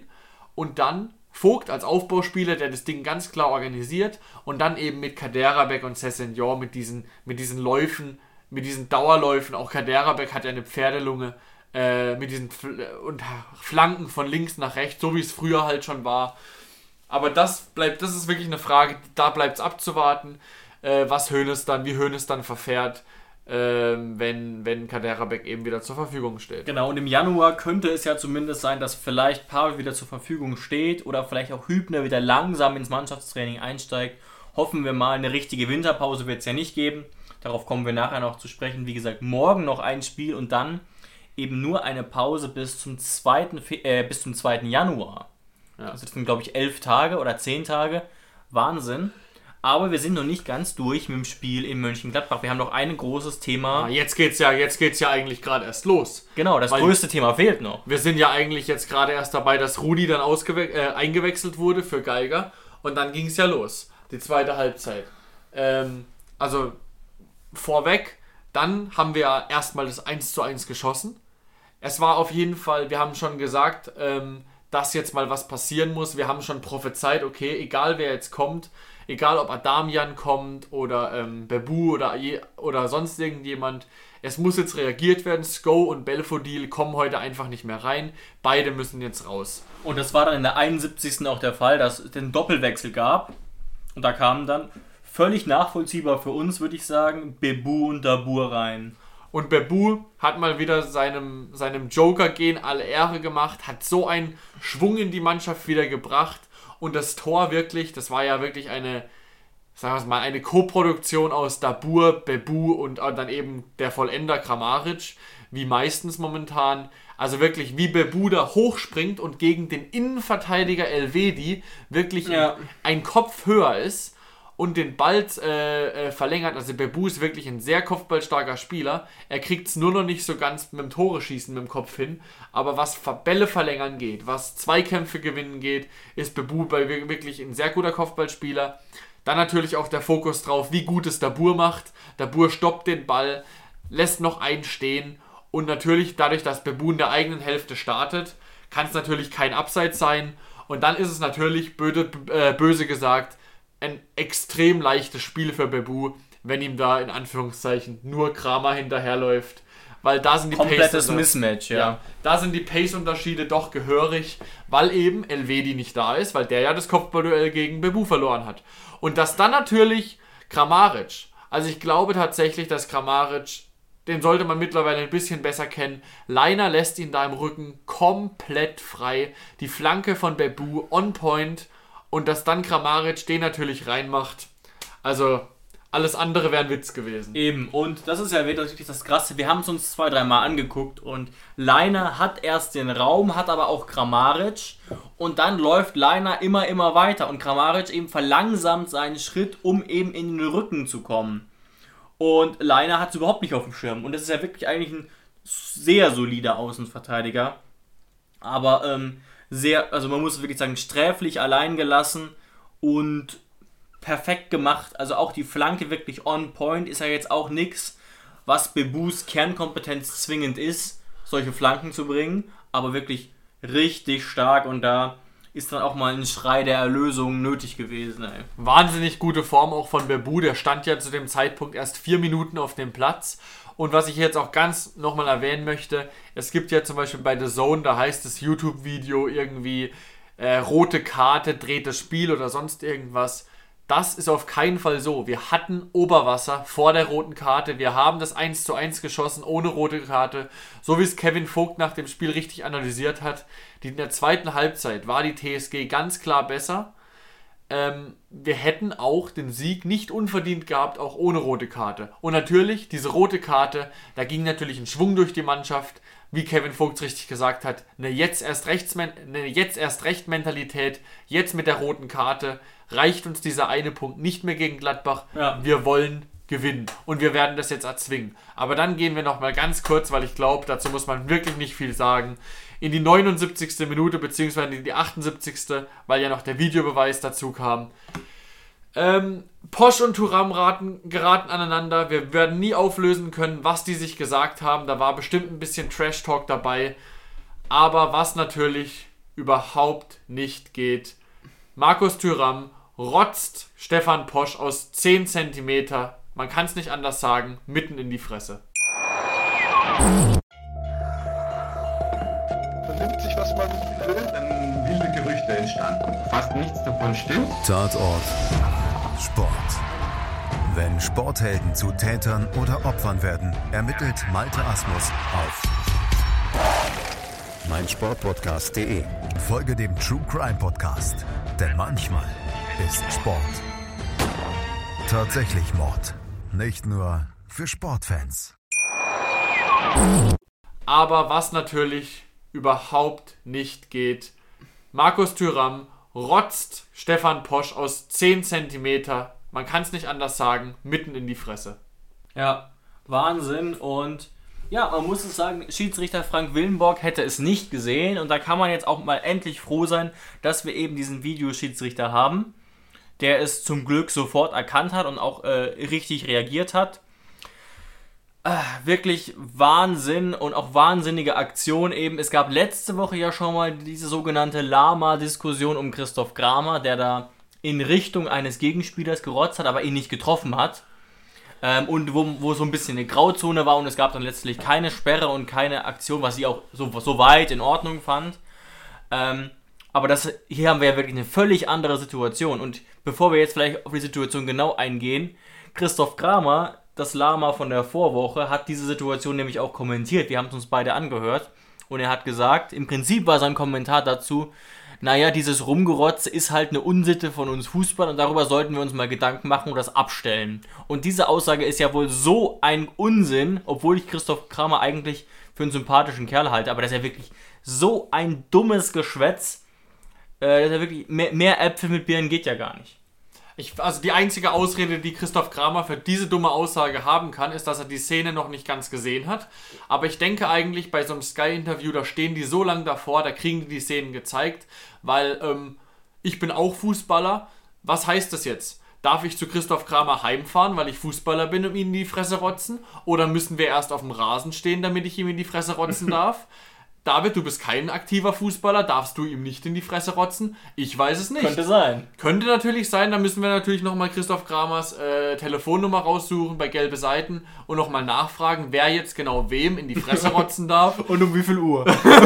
und dann Vogt als Aufbauspieler, der das Ding ganz klar organisiert und dann eben mit Kaderabek und Sessegnon mit diesen, mit diesen Läufen, mit diesen Dauerläufen, auch Kaderabek hat ja eine Pferdelunge, äh, mit diesen Fl- und Flanken von links nach rechts, so wie es früher halt schon war. Aber das bleibt, das ist wirklich eine Frage, da bleibt es abzuwarten, äh, was Hoeneß dann, wie Hoeneß dann verfährt, äh, wenn, wenn Kaderabek eben wieder zur Verfügung steht. Genau, und im Januar könnte es ja zumindest sein, dass vielleicht Pavel wieder zur Verfügung steht oder vielleicht auch Hübner wieder langsam ins Mannschaftstraining einsteigt. Hoffen wir mal, eine richtige Winterpause wird es ja nicht geben. Darauf kommen wir nachher noch zu sprechen. Wie gesagt, morgen noch ein Spiel und dann eben nur eine Pause bis zum zweiten, Fe- äh, bis zum zweiten Januar. Ja. Das sind, glaube ich, elf Tage oder zehn Tage. Wahnsinn. Aber wir sind noch nicht ganz durch mit dem Spiel in Mönchengladbach. Wir haben noch ein großes Thema. Ah, jetzt geht's ja, jetzt geht's ja eigentlich gerade erst los. Genau, das Weil größte Thema fehlt noch. Wir sind ja eigentlich jetzt gerade erst dabei, dass Rudi dann ausgewe- äh, eingewechselt wurde für Geiger. Und dann ging es ja los. Die zweite Halbzeit. Ähm, also vorweg, dann haben wir ja erstmal das eins zu eins geschossen. Es war auf jeden Fall, wir haben schon gesagt, ähm, dass jetzt mal was passieren muss. Wir haben schon prophezeit, okay, egal wer jetzt kommt, egal ob Adamian kommt oder ähm, Bebu oder, je, oder sonst irgendjemand, es muss jetzt reagiert werden. Sko und Belfodil kommen heute einfach nicht mehr rein. Beide müssen jetzt raus. Und das war dann in der einundsiebzigsten auch der Fall, dass es den Doppelwechsel gab. Und da kamen dann, völlig nachvollziehbar für uns, würde ich sagen, Bebu und Dabur rein. Und Bebu hat mal wieder seinem, seinem Joker-Gen alle Ehre gemacht, hat so einen Schwung in die Mannschaft wieder gebracht und das Tor wirklich, das war ja wirklich eine, sagen wir mal, eine Co-Produktion aus Dabur, Bebu und dann eben der Vollender Kramaric, wie meistens momentan. Also wirklich, wie Bebu da hochspringt und gegen den Innenverteidiger Elvedi wirklich ja. ein Kopf höher ist und den Ball äh, äh, verlängert. Also Bebu ist wirklich ein sehr kopfballstarker Spieler. Er kriegt es nur noch nicht so ganz mit dem Tore-Schießen mit dem Kopf hin. Aber was Bälle verlängern geht, was Zweikämpfe gewinnen geht, ist Bebu bei wirklich ein sehr guter Kopfballspieler. Dann natürlich auch der Fokus drauf, wie gut es Dabur macht. Dabur stoppt den Ball, lässt noch einen stehen. Und natürlich dadurch, dass Bebu in der eigenen Hälfte startet, kann es natürlich kein Abseits sein. Und dann ist es natürlich, böse, äh, böse gesagt, ein extrem leichtes Spiel für Bebu, wenn ihm da in Anführungszeichen nur Kramer hinterherläuft. Weil da sind die komplettes Pace Mismatch, ja. ja. Da sind die Pace-Unterschiede doch gehörig, weil eben Elvedi nicht da ist, weil der ja das Kopfballduell gegen Bebu verloren hat. Und dass dann natürlich Kramaric, also ich glaube tatsächlich, dass Kramaric, den sollte man mittlerweile ein bisschen besser kennen. Leiner lässt ihn da im Rücken komplett frei. Die Flanke von Bebu on point. Und dass dann Kramaric den natürlich reinmacht. Also alles andere wäre ein Witz gewesen. Eben, und das ist ja wirklich das Krasse. Wir haben es uns zwei, dreimal angeguckt und Leiner hat erst den Raum, hat aber auch Kramaric. Und dann läuft Leiner immer, immer weiter. Und Kramaric eben verlangsamt seinen Schritt, um eben in den Rücken zu kommen. Und Leiner hat es überhaupt nicht auf dem Schirm. Und das ist ja wirklich eigentlich ein sehr solider Außenverteidiger. Aber, ähm, sehr, also man muss wirklich sagen, sträflich allein gelassen und perfekt gemacht. Also auch die Flanke wirklich on point ist ja jetzt auch nichts, was Bebus Kernkompetenz zwingend ist, solche Flanken zu bringen. Aber wirklich richtig stark und da ist dann auch mal ein Schrei der Erlösung nötig gewesen. Ey. Wahnsinnig gute Form auch von Bebu, der stand ja zu dem Zeitpunkt erst vier Minuten auf dem Platz. Und was ich jetzt auch ganz nochmal erwähnen möchte, es gibt ja zum Beispiel bei The Zone, da heißt das YouTube-Video irgendwie äh, rote Karte, dreht das Spiel oder sonst irgendwas. Das ist auf keinen Fall so. Wir hatten Oberwasser vor der roten Karte. Wir haben das eins zu eins geschossen ohne rote Karte. So wie es Kevin Vogt nach dem Spiel richtig analysiert hat. In der zweiten Halbzeit war die T S G ganz klar besser. Ähm, wir hätten auch den Sieg nicht unverdient gehabt, auch ohne rote Karte. Und natürlich, diese rote Karte, da ging natürlich ein Schwung durch die Mannschaft, wie Kevin Vogt richtig gesagt hat, eine jetzt erst rechts, eine jetzt erst recht Mentalität, jetzt mit der roten Karte reicht uns dieser eine Punkt nicht mehr gegen Gladbach. Ja. Wir wollen gewinnen und wir werden das jetzt erzwingen. Aber dann gehen wir nochmal ganz kurz, weil ich glaube, dazu muss man wirklich nicht viel sagen, in die neunundsiebzigste Minute beziehungsweise in die achtundsiebzigste, weil ja noch der Videobeweis dazu kam. Ähm, Posch und Thuram raten, geraten aneinander. Wir werden nie auflösen können, was die sich gesagt haben. Da war bestimmt ein bisschen Trash-Talk dabei. Aber was natürlich überhaupt nicht geht. Markus Thuram rotzt Stefan Posch aus zehn Zentimeter, man kann es nicht anders sagen, mitten in die Fresse. Vernimmt sich, was man will, dann wilde Gerüchte entstanden. Fast nichts davon stimmt. Tatort Sport. Wenn Sporthelden zu Tätern oder Opfern werden, ermittelt Malte Asmus auf meinsportpodcast punkt de. Folge dem True Crime Podcast, denn manchmal ist Sport tatsächlich Mord. Nicht nur für Sportfans. Aber was natürlich überhaupt nicht geht, Markus Thuram rotzt Stefan Posch aus zehn Zentimeter, man kann es nicht anders sagen, mitten in die Fresse. Ja, Wahnsinn. Und ja, man muss es sagen, Schiedsrichter Frank Willenborg hätte es nicht gesehen. Und da kann man jetzt auch mal endlich froh sein, dass wir eben diesen Videoschiedsrichter haben, der es zum Glück sofort erkannt hat und auch äh, richtig reagiert hat. Äh, wirklich Wahnsinn und auch wahnsinnige Aktion eben. Es gab letzte Woche ja schon mal diese sogenannte Lama-Diskussion um Christoph Kramer, der da in Richtung eines Gegenspielers gerotzt hat, aber ihn nicht getroffen hat. Ähm, und wo, wo so ein bisschen eine Grauzone war und es gab dann letztlich keine Sperre und keine Aktion, was ich auch so, so weit in Ordnung fand. Ähm, aber das, hier haben wir ja wirklich eine völlig andere Situation. Und bevor wir jetzt vielleicht auf die Situation genau eingehen, Christoph Kramer, das Lama von der Vorwoche, hat diese Situation nämlich auch kommentiert. Wir haben es uns beide angehört und er hat gesagt, im Prinzip war sein Kommentar dazu, naja, dieses Rumgerotze ist halt eine Unsitte von uns Fußballern und darüber sollten wir uns mal Gedanken machen und das abstellen. Und diese Aussage ist ja wohl so ein Unsinn, obwohl ich Christoph Kramer eigentlich für einen sympathischen Kerl halte, aber das ist ja wirklich so ein dummes Geschwätz, äh, das ist ja wirklich, mehr, mehr Äpfel mit Birnen geht ja gar nicht. Ich, also die einzige Ausrede, die Christoph Kramer für diese dumme Aussage haben kann, ist, dass er die Szene noch nicht ganz gesehen hat. Aber ich denke eigentlich, bei so einem Sky-Interview, da stehen die so lange davor, da kriegen die die Szenen gezeigt, weil ähm, ich bin auch Fußballer. Was heißt das jetzt? Darf ich zu Christoph Kramer heimfahren, weil ich Fußballer bin und ihm in die Fresse rotzen? Oder müssen wir erst auf dem Rasen stehen, damit ich ihm in die Fresse rotzen darf? David, du bist kein aktiver Fußballer, darfst du ihm nicht in die Fresse rotzen? Ich weiß es nicht. Könnte sein. Könnte natürlich sein, da müssen wir natürlich nochmal Christoph Kramers äh, Telefonnummer raussuchen bei Gelbe Seiten und nochmal nachfragen, wer jetzt genau wem in die Fresse rotzen darf. Und um wie viel Uhr?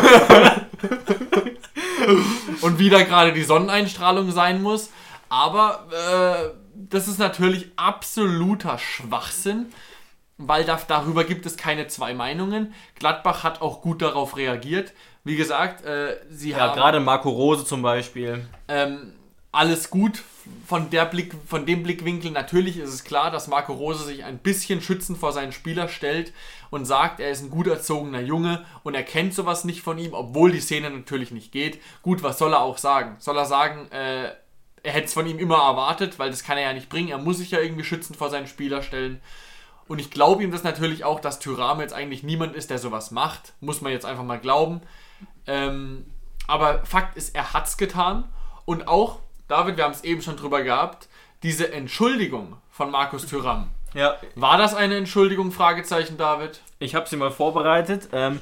Und wie da gerade die Sonneneinstrahlung sein muss. Aber äh, das ist natürlich absoluter Schwachsinn. Weil da, darüber gibt es keine zwei Meinungen. Gladbach hat auch gut darauf reagiert. Wie gesagt, äh, sie ja, haben... Ja, gerade Marco Rose zum Beispiel. Ähm, alles gut von, der Blick, von dem Blickwinkel. Natürlich ist es klar, dass Marco Rose sich ein bisschen schützend vor seinen Spieler stellt und sagt, er ist ein gut erzogener Junge und er kennt sowas nicht von ihm, obwohl die Szene natürlich nicht geht. Gut, was soll er auch sagen? Soll er sagen, äh, er hätte es von ihm immer erwartet, weil das kann er ja nicht bringen. Er muss sich ja irgendwie schützend vor seinen Spieler stellen. Und ich glaube ihm das natürlich auch, dass Thuram jetzt eigentlich niemand ist, der sowas macht. Muss man jetzt einfach mal glauben. Ähm, aber Fakt ist, er hat's getan. Und auch, David, wir haben es eben schon drüber gehabt, diese Entschuldigung von Markus Thuram. Ja. War das eine Entschuldigung? Fragezeichen, David. Ich habe sie mal vorbereitet. Ähm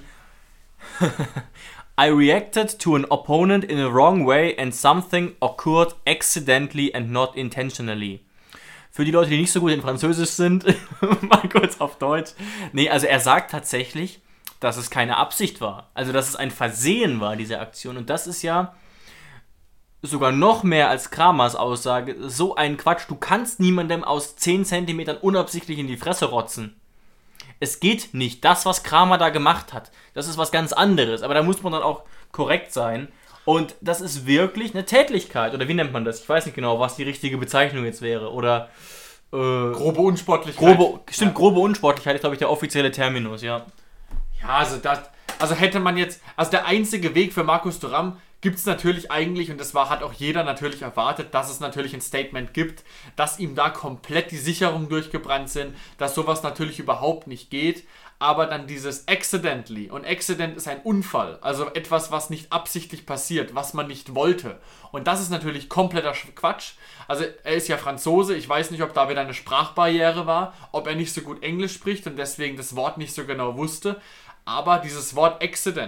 I reacted to an opponent in a wrong way and something occurred accidentally and not intentionally. Für die Leute, die nicht so gut in Französisch sind, mal kurz auf Deutsch. Nee, also er sagt tatsächlich, dass es keine Absicht war. Also, dass es ein Versehen war, diese Aktion. Und das ist ja sogar noch mehr als Kramers Aussage. So ein Quatsch. Du kannst niemandem aus zehn Zentimetern unabsichtlich in die Fresse rotzen. Es geht nicht. Das, was Kramer da gemacht hat, das ist was ganz anderes. Aber da muss man dann auch korrekt sein. Und das ist wirklich eine Tätlichkeit. Oder wie nennt man das? Ich weiß nicht genau, was die richtige Bezeichnung jetzt wäre. Oder äh, grobe Unsportlichkeit. Grobe, stimmt, ja. Grobe Unsportlichkeit ist, glaube ich, der offizielle Terminus, ja. Ja, also das, also hätte man jetzt, also der einzige Weg für Markus Thuram gibt es natürlich eigentlich, und das war, hat auch jeder natürlich erwartet, dass es natürlich ein Statement gibt, dass ihm da komplett die Sicherungen durchgebrannt sind, dass sowas natürlich überhaupt nicht geht, aber dann dieses accidentally, und accident ist ein Unfall, also etwas, was nicht absichtlich passiert, was man nicht wollte, und das ist natürlich kompletter Quatsch. Also er ist ja Franzose, ich weiß nicht, ob da wieder eine Sprachbarriere war, ob er nicht so gut Englisch spricht und deswegen das Wort nicht so genau wusste, aber dieses Wort accident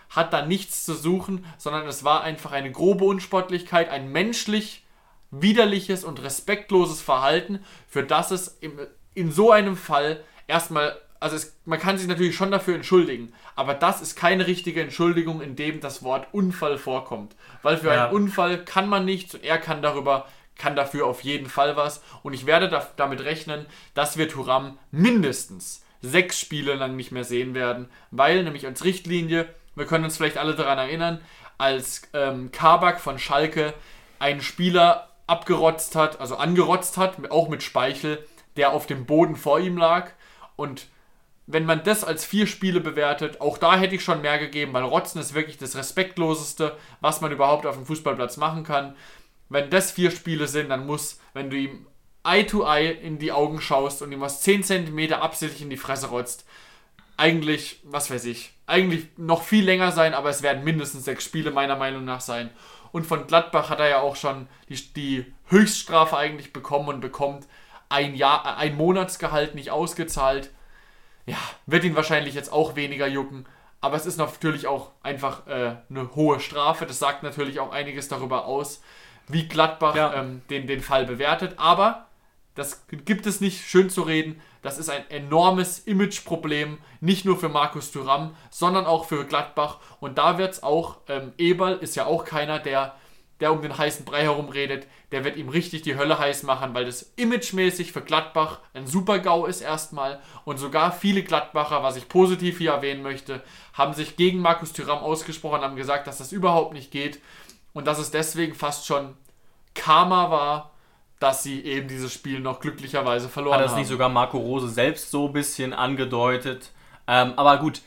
hat da nichts zu suchen, sondern es war einfach eine grobe Unsportlichkeit, ein menschlich widerliches und respektloses Verhalten, für das es im, in so einem Fall erstmal, also es, man kann sich natürlich schon dafür entschuldigen, aber das ist keine richtige Entschuldigung, in dem das Wort Unfall vorkommt. Weil für ja. einen Unfall kann man nichts und er kann darüber, kann dafür auf jeden Fall was. Und ich werde da, damit rechnen, dass wir Thuram mindestens sechs Spiele lang nicht mehr sehen werden, weil nämlich als Richtlinie, wir können uns vielleicht alle daran erinnern, als ähm, Kabak von Schalke einen Spieler abgerotzt hat, also angerotzt hat, auch mit Speichel, der auf dem Boden vor ihm lag. Und wenn man das als vier Spiele bewertet, auch da hätte ich schon mehr gegeben, weil Rotzen ist wirklich das Respektloseste, was man überhaupt auf dem Fußballplatz machen kann. Wenn das vier Spiele sind, dann muss, wenn du ihm Eye to Eye in die Augen schaust und ihm was zehn Zentimeter absichtlich in die Fresse rotzt, eigentlich, was weiß ich, eigentlich noch viel länger sein, aber es werden mindestens sechs Spiele meiner Meinung nach sein. Und von Gladbach hat er ja auch schon die, die Höchststrafe eigentlich bekommen und bekommt ein Jahr, ein Monatsgehalt nicht ausgezahlt. Ja, wird ihn wahrscheinlich jetzt auch weniger jucken, aber es ist natürlich auch einfach äh, eine hohe Strafe. Das sagt natürlich auch einiges darüber aus, wie Gladbach ja. ähm, den, den Fall bewertet. Aber das gibt es nicht schön zu reden. Das ist ein enormes Imageproblem, nicht nur für Markus Thuram, sondern auch für Gladbach. Und da wird es auch, ähm, Eberl ist ja auch keiner, der, der um den heißen Brei herum redet. Der wird ihm richtig die Hölle heiß machen, weil das imagemäßig für Gladbach ein Super-GAU ist erstmal. Und sogar viele Gladbacher, was ich positiv hier erwähnen möchte, haben sich gegen Markus Thuram ausgesprochen, haben gesagt, dass das überhaupt nicht geht. Und dass es deswegen fast schon Karma war, dass sie eben dieses Spiel noch glücklicherweise verloren haben. Hat das nicht sogar Marco Rose selbst so ein bisschen angedeutet? Ähm, aber gut.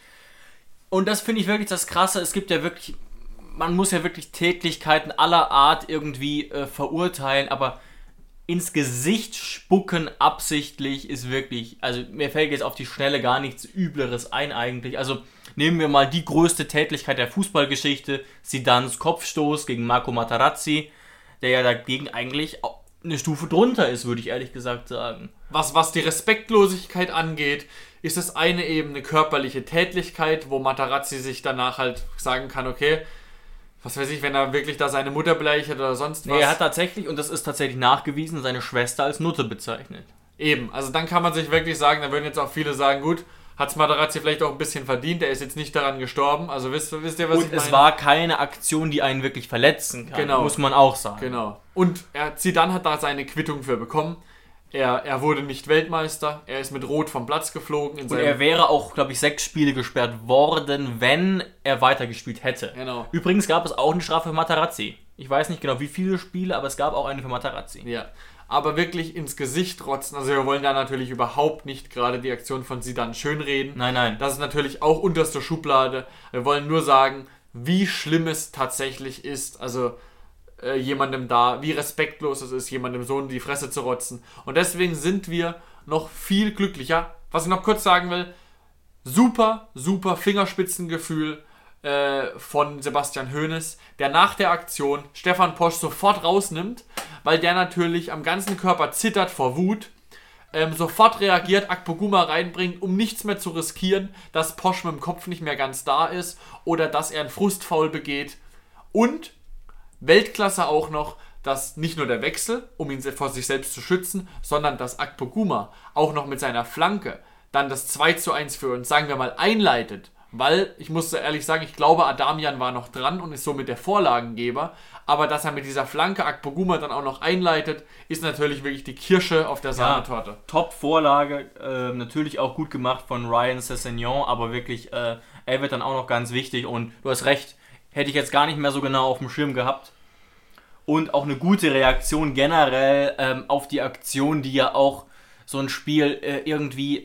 Und das finde ich wirklich das Krasse. Es gibt ja wirklich, man muss ja wirklich Tätlichkeiten aller Art irgendwie äh, verurteilen, aber ins Gesicht spucken absichtlich ist wirklich, also mir fällt jetzt auf die Schnelle gar nichts Übleres ein eigentlich. Also nehmen wir mal die größte Tätlichkeit der Fußballgeschichte, Zidans Kopfstoß gegen Marco Materazzi, der ja dagegen eigentlich eine Stufe drunter ist, würde ich ehrlich gesagt sagen. Was, was die Respektlosigkeit angeht, ist es eine eben eine körperliche Tätlichkeit, wo Materazzi sich danach halt sagen kann, okay, was weiß ich, wenn er wirklich da seine Mutter beleidigt oder sonst was. Nee, er hat tatsächlich, und das ist tatsächlich nachgewiesen, seine Schwester als Nutte bezeichnet. Eben, also dann kann man sich wirklich sagen, da würden jetzt auch viele sagen, gut, hat Materazzi vielleicht auch ein bisschen verdient, der ist jetzt nicht daran gestorben, also wisst, wisst ihr, was und ich meine? Und es war keine Aktion, die einen wirklich verletzen kann, genau. muss man auch sagen. Genau. Und er, Zidane hat da seine Quittung für bekommen. Er, er wurde nicht Weltmeister, er ist mit Rot vom Platz geflogen. In und er wäre auch, glaube ich, sechs Spiele gesperrt worden, wenn er weitergespielt hätte. Genau. Übrigens gab es auch eine Strafe für Materazzi. Ich weiß nicht genau, wie viele Spiele, aber es gab auch eine für Materazzi. Ja, aber wirklich ins Gesicht rotzen. Also wir wollen da natürlich überhaupt nicht gerade die Aktion von Zidane schönreden. Nein, nein. Das ist natürlich auch unterste Schublade. Wir wollen nur sagen, wie schlimm es tatsächlich ist. Also äh, jemandem da, wie respektlos es ist, jemandem so in die Fresse zu rotzen. Und deswegen sind wir noch viel glücklicher. Was ich noch kurz sagen will, super, super Fingerspitzengefühl äh, von Sebastian Hoeneß, der nach der Aktion Stefan Posch sofort rausnimmt, weil der natürlich am ganzen Körper zittert vor Wut, ähm, sofort reagiert, Akpoguma reinbringt, um nichts mehr zu riskieren, dass Posch mit dem Kopf nicht mehr ganz da ist oder dass er einen Frustfoul begeht. Und Weltklasse auch noch, dass nicht nur der Wechsel, um ihn vor sich selbst zu schützen, sondern dass Akpoguma auch noch mit seiner Flanke dann das zwei zu eins für uns, sagen wir mal, einleitet. Weil, ich muss ehrlich sagen, ich glaube, Adamian war noch dran und ist somit der Vorlagengeber. Aber dass er mit dieser Flanke Akpoguma dann auch noch einleitet, ist natürlich wirklich die Kirsche auf der Sahnetorte. Ja, Top-Vorlage, äh, natürlich auch gut gemacht von Ryan Sessegnon, aber wirklich, äh, er wird dann auch noch ganz wichtig. Und du hast recht, hätte ich jetzt gar nicht mehr so genau auf dem Schirm gehabt. Und auch eine gute Reaktion generell ähm, auf die Aktion, die ja auch so ein Spiel äh, irgendwie,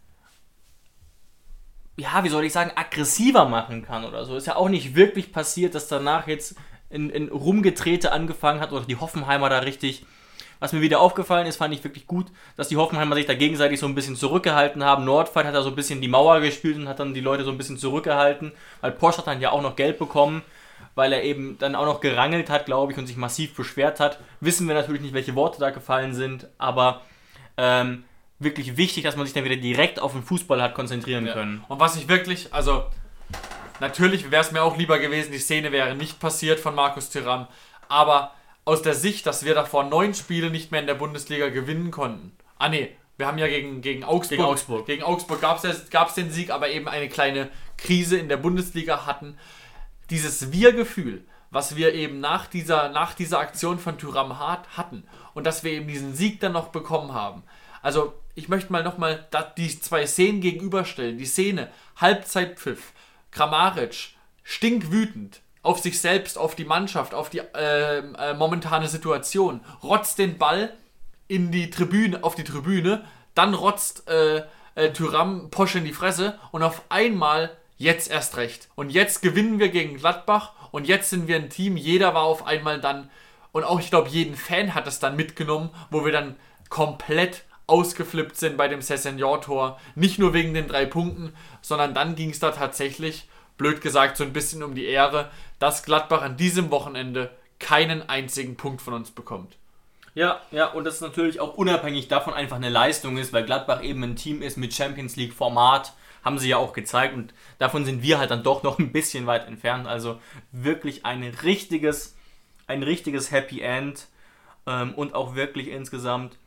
ja, wie soll ich sagen, aggressiver machen kann oder so. Ist ja auch nicht wirklich passiert, dass danach jetzt in, in Rumgetrete angefangen hat oder die Hoffenheimer da richtig. Was mir wieder aufgefallen ist, fand ich wirklich gut, dass die Hoffenheimer sich da gegenseitig so ein bisschen zurückgehalten haben. Nordfight hat da so ein bisschen die Mauer gespielt und hat dann die Leute so ein bisschen zurückgehalten, weil Posch hat dann ja auch noch Geld bekommen, weil er eben dann auch noch gerangelt hat, glaube ich, und sich massiv beschwert hat. Wissen wir natürlich nicht, welche Worte da gefallen sind, aber ähm, wirklich wichtig, dass man sich dann wieder direkt auf den Fußball hat konzentrieren ja. können. Und was ich wirklich, also natürlich wäre es mir auch lieber gewesen, die Szene wäre nicht passiert von Markus Thuram, aber aus der Sicht, dass wir davor neun Spiele nicht mehr in der Bundesliga gewinnen konnten. Ah nee, wir haben ja gegen, gegen Augsburg, gegen Augsburg, gegen Augsburg gab es gab's den Sieg, aber eben eine kleine Krise in der Bundesliga hatten. Dieses Wir-Gefühl, was wir eben nach dieser, nach dieser Aktion von Thuram hatten und dass wir eben diesen Sieg dann noch bekommen haben. Also ich möchte mal nochmal die zwei Szenen gegenüberstellen. Die Szene, Halbzeitpfiff, Kramaric, stinkwütend auf sich selbst, auf die Mannschaft, auf die äh, äh, momentane Situation, rotzt den Ball in die Tribüne, auf die Tribüne, dann rotzt äh, äh, Thuram Posch in die Fresse und auf einmal jetzt erst recht. Und jetzt gewinnen wir gegen Gladbach und jetzt sind wir ein Team, jeder war auf einmal dann, und auch ich glaube jeden Fan hat es dann mitgenommen, wo wir dann komplett ausgeflippt sind bei dem Sessegnon-Tor. Nicht nur wegen den drei Punkten, sondern dann ging es da tatsächlich, blöd gesagt, so ein bisschen um die Ehre, dass Gladbach an diesem Wochenende keinen einzigen Punkt von uns bekommt. Ja, ja, und das ist natürlich auch unabhängig davon einfach eine Leistung ist, weil Gladbach eben ein Team ist mit Champions League Format, haben sie ja auch gezeigt und davon sind wir halt dann doch noch ein bisschen weit entfernt. Also wirklich ein richtiges, ein richtiges Happy End ähm, und auch wirklich insgesamt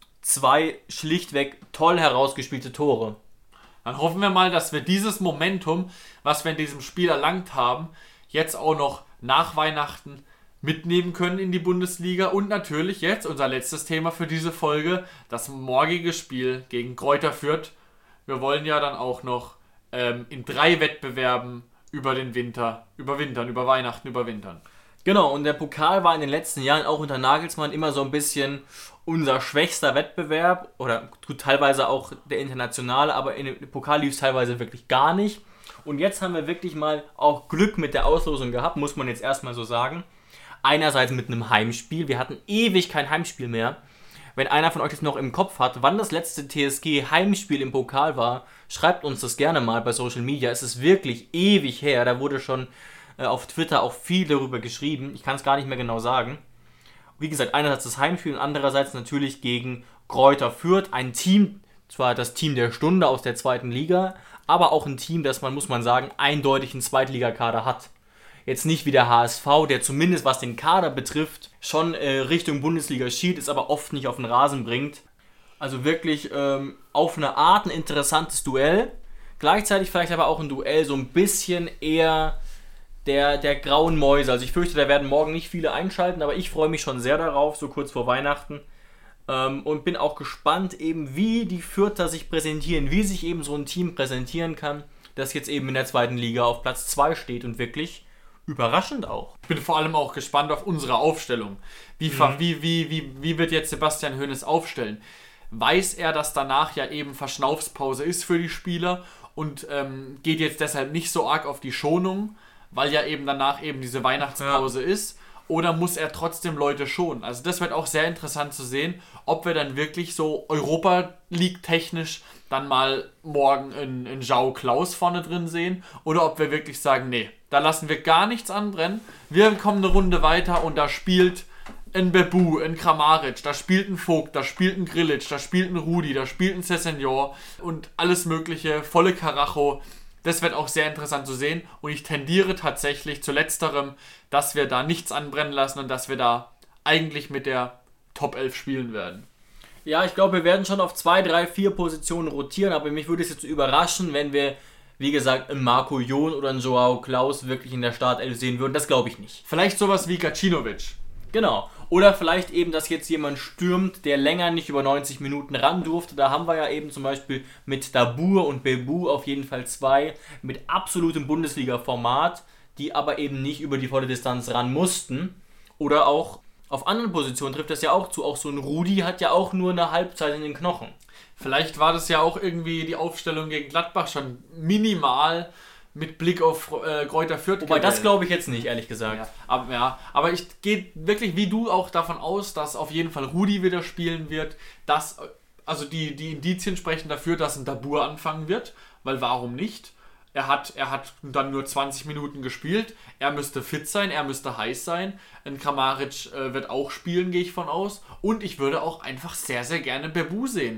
zwei schlichtweg toll herausgespielte Tore. Dann hoffen wir mal, dass wir dieses Momentum, was wir in diesem Spiel erlangt haben, jetzt auch noch nach Weihnachten mitnehmen können in die Bundesliga. Und natürlich jetzt unser letztes Thema für diese Folge, das morgige Spiel gegen Greuther Fürth. Wir wollen ja dann auch noch ähm, in drei Wettbewerben über den Winter, überwintern, über Weihnachten überwintern. Genau, und der Pokal war in den letzten Jahren auch unter Nagelsmann immer so ein bisschen unser schwächster Wettbewerb oder gut, teilweise auch der internationale, aber in dem Pokal lief es teilweise wirklich gar nicht. Und jetzt haben wir wirklich mal auch Glück mit der Auslosung gehabt, muss man jetzt erstmal so sagen. Einerseits mit einem Heimspiel, wir hatten ewig kein Heimspiel mehr. Wenn einer von euch das noch im Kopf hat, wann das letzte T S G-Heimspiel im Pokal war, schreibt uns das gerne mal bei Social Media. Es ist wirklich ewig her, da wurde schon äh, auf Twitter auch viel darüber geschrieben. Ich kann es gar nicht mehr genau sagen. Wie gesagt, einerseits das Heimspiel und andererseits natürlich gegen Greuther Fürth. Ein Team, zwar das Team der Stunde aus der zweiten Liga, aber auch ein Team, das man, muss man sagen, eindeutig einen Zweitligakader hat. Jetzt nicht wie der H S V, der zumindest was den Kader betrifft, schon äh, Richtung Bundesliga schielt, es aber oft nicht auf den Rasen bringt. Also wirklich ähm, auf eine Art ein interessantes Duell. Gleichzeitig vielleicht aber auch ein Duell so ein bisschen eher der, der grauen Mäuse. Also ich fürchte, da werden morgen nicht viele einschalten, aber ich freue mich schon sehr darauf, so kurz vor Weihnachten. Ähm, und bin auch gespannt eben, wie die Fürther sich präsentieren, wie sich eben so ein Team präsentieren kann, das jetzt eben in der zweiten Liga auf Platz zwei steht und wirklich überraschend auch. Ich bin vor allem auch gespannt auf unsere Aufstellung. Wie, mhm. wie, wie, wie, wie wird jetzt Sebastian Hoeneß aufstellen? Weiß er, dass danach ja eben Verschnaufspause ist für die Spieler und ähm, geht jetzt deshalb nicht so arg auf die Schonung, weil ja eben danach eben diese Weihnachtspause ja. ist? Oder muss er trotzdem Leute schonen? Also das wird auch sehr interessant zu sehen, ob wir dann wirklich so Europa League technisch dann mal morgen in, in João Klaus vorne drin sehen oder ob wir wirklich sagen, nee, da lassen wir gar nichts anbrennen. Wir kommen eine Runde weiter und da spielt ein Bebu, ein Kramaric, da spielt ein Vogt, da spielt ein Grillitsch, da spielt ein Rudi, da spielt ein Sessegnon und alles mögliche, volle Karacho. Das wird auch sehr interessant zu sehen und ich tendiere tatsächlich zu letzterem, dass wir da nichts anbrennen lassen und dass wir da eigentlich mit der Top elf spielen werden. Ja, ich glaube, wir werden schon auf zwei, drei, vier Positionen rotieren, aber mich würde es jetzt überraschen, wenn wir, wie gesagt, einen Marco Jon oder einen João Klaus wirklich in der Startelf sehen würden. Das glaube ich nicht. Vielleicht sowas wie Gacinovic. Genau. Oder vielleicht eben, dass jetzt jemand stürmt, der länger nicht über neunzig Minuten ran durfte. Da haben wir ja eben zum Beispiel mit Dabur und Bebu auf jeden Fall zwei mit absolutem Bundesliga-Format, die aber eben nicht über die volle Distanz ran mussten. Oder auch auf anderen Positionen trifft das ja auch zu. Auch so ein Rudi hat ja auch nur eine Halbzeit in den Knochen. Vielleicht war das ja auch irgendwie die Aufstellung gegen Gladbach schon minimal mit Blick auf äh, Greuther Fürth. Wobei, das glaube ich jetzt nicht, ehrlich gesagt. Ja, aber, ja, aber ich gehe wirklich wie du auch davon aus, dass auf jeden Fall Rudi wieder spielen wird. Dass, also die, die Indizien sprechen dafür, dass ein Dabur anfangen wird, weil warum nicht? Er hat, er hat dann nur zwanzig Minuten gespielt. Er müsste fit sein, er müsste heiß sein. Ein Kramaric äh, wird auch spielen, gehe ich von aus. Und ich würde auch einfach sehr, sehr gerne Bebu sehen.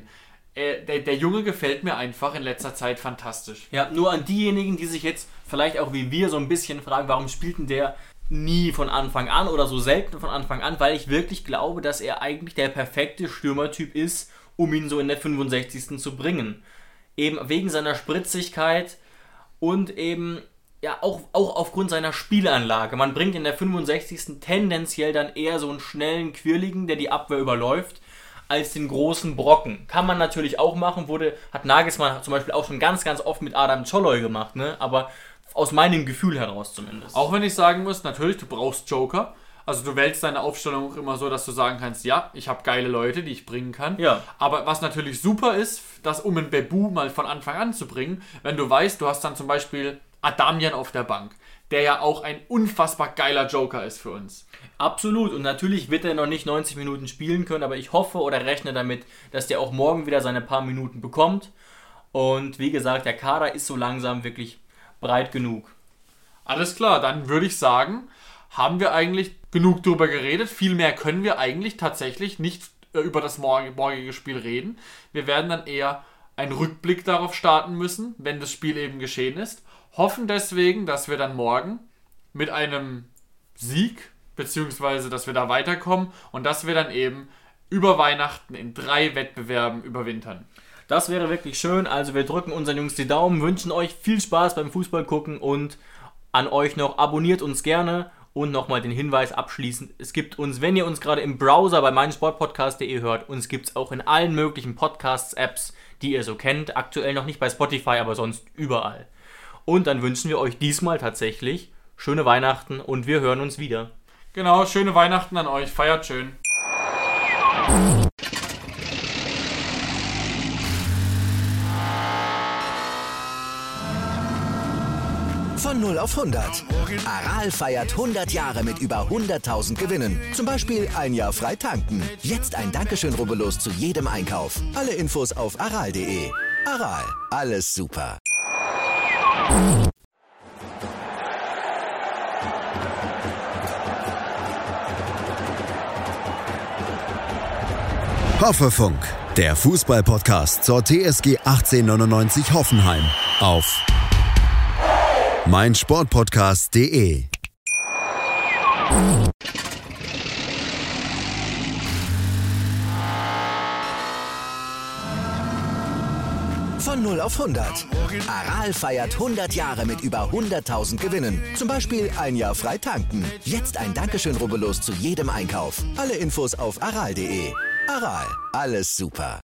äh, der, der Junge gefällt mir einfach in letzter Zeit fantastisch. Ja, nur an diejenigen, die sich jetzt vielleicht auch wie wir so ein bisschen fragen, warum spielt denn der nie von Anfang an oder so selten von Anfang an, weil ich wirklich glaube, dass er eigentlich der perfekte Stürmertyp ist, um ihn so in der fünfundsechzigsten zu bringen. Eben wegen seiner Spritzigkeit und eben ja auch, auch aufgrund seiner Spielanlage. Man bringt in der fünfundsechzigsten tendenziell dann eher so einen schnellen, quirligen, der die Abwehr überläuft, als den großen Brocken. Kann man natürlich auch machen, wurde, hat Nagelsmann zum Beispiel auch schon ganz, ganz oft mit Adam Czoloi gemacht, ne? Aber aus meinem Gefühl heraus zumindest. Auch wenn ich sagen muss, natürlich, du brauchst Joker. Also du wählst deine Aufstellung auch immer so, dass du sagen kannst, ja, ich habe geile Leute, die ich bringen kann. Ja. Aber was natürlich super ist, das um einen Bebu mal von Anfang an zu bringen, wenn du weißt, du hast dann zum Beispiel Adamian auf der Bank, der ja auch ein unfassbar geiler Joker ist für uns. Absolut. Und natürlich wird er noch nicht neunzig Minuten spielen können, aber ich hoffe oder rechne damit, dass der auch morgen wieder seine paar Minuten bekommt. Und wie gesagt, der Kader ist so langsam wirklich breit genug. Alles klar, dann würde ich sagen, haben wir eigentlich genug drüber geredet. Viel mehr können wir eigentlich tatsächlich nicht äh, über das morgige Spiel reden. Wir werden dann eher einen Rückblick darauf starten müssen, wenn das Spiel eben geschehen ist. Hoffen deswegen, dass wir dann morgen mit einem Sieg, beziehungsweise dass wir da weiterkommen und dass wir dann eben über Weihnachten in drei Wettbewerben überwintern. Das wäre wirklich schön. Also wir drücken unseren Jungs die Daumen, wünschen euch viel Spaß beim Fußball gucken und an euch noch, abonniert uns gerne und nochmal den Hinweis abschließend, es gibt uns, wenn ihr uns gerade im Browser bei meinsportpodcast punkt de hört, uns gibt es auch in allen möglichen Podcasts-Apps, die ihr so kennt, aktuell noch nicht bei Spotify, aber sonst überall. Und dann wünschen wir euch diesmal tatsächlich schöne Weihnachten und wir hören uns wieder. Genau, schöne Weihnachten an euch, feiert schön. Von null auf hundert. Aral feiert hundert Jahre mit über hunderttausend Gewinnen. Zum Beispiel ein Jahr frei tanken. Jetzt ein Dankeschön, rubbellos zu jedem Einkauf. Alle Infos auf aral punkt de. Aral, alles super. Hoffefunk, der Fußball-Podcast zur T S G achtzehnhundertneunundneunzig Hoffenheim auf meinsportpodcast punkt de. Von null auf hundert. Aral feiert hundert Jahre mit über hunderttausend Gewinnen. Zum Beispiel ein Jahr frei tanken. Jetzt ein Dankeschön, rubbellos zu jedem Einkauf. Alle Infos auf aral punkt de. Aral, alles super.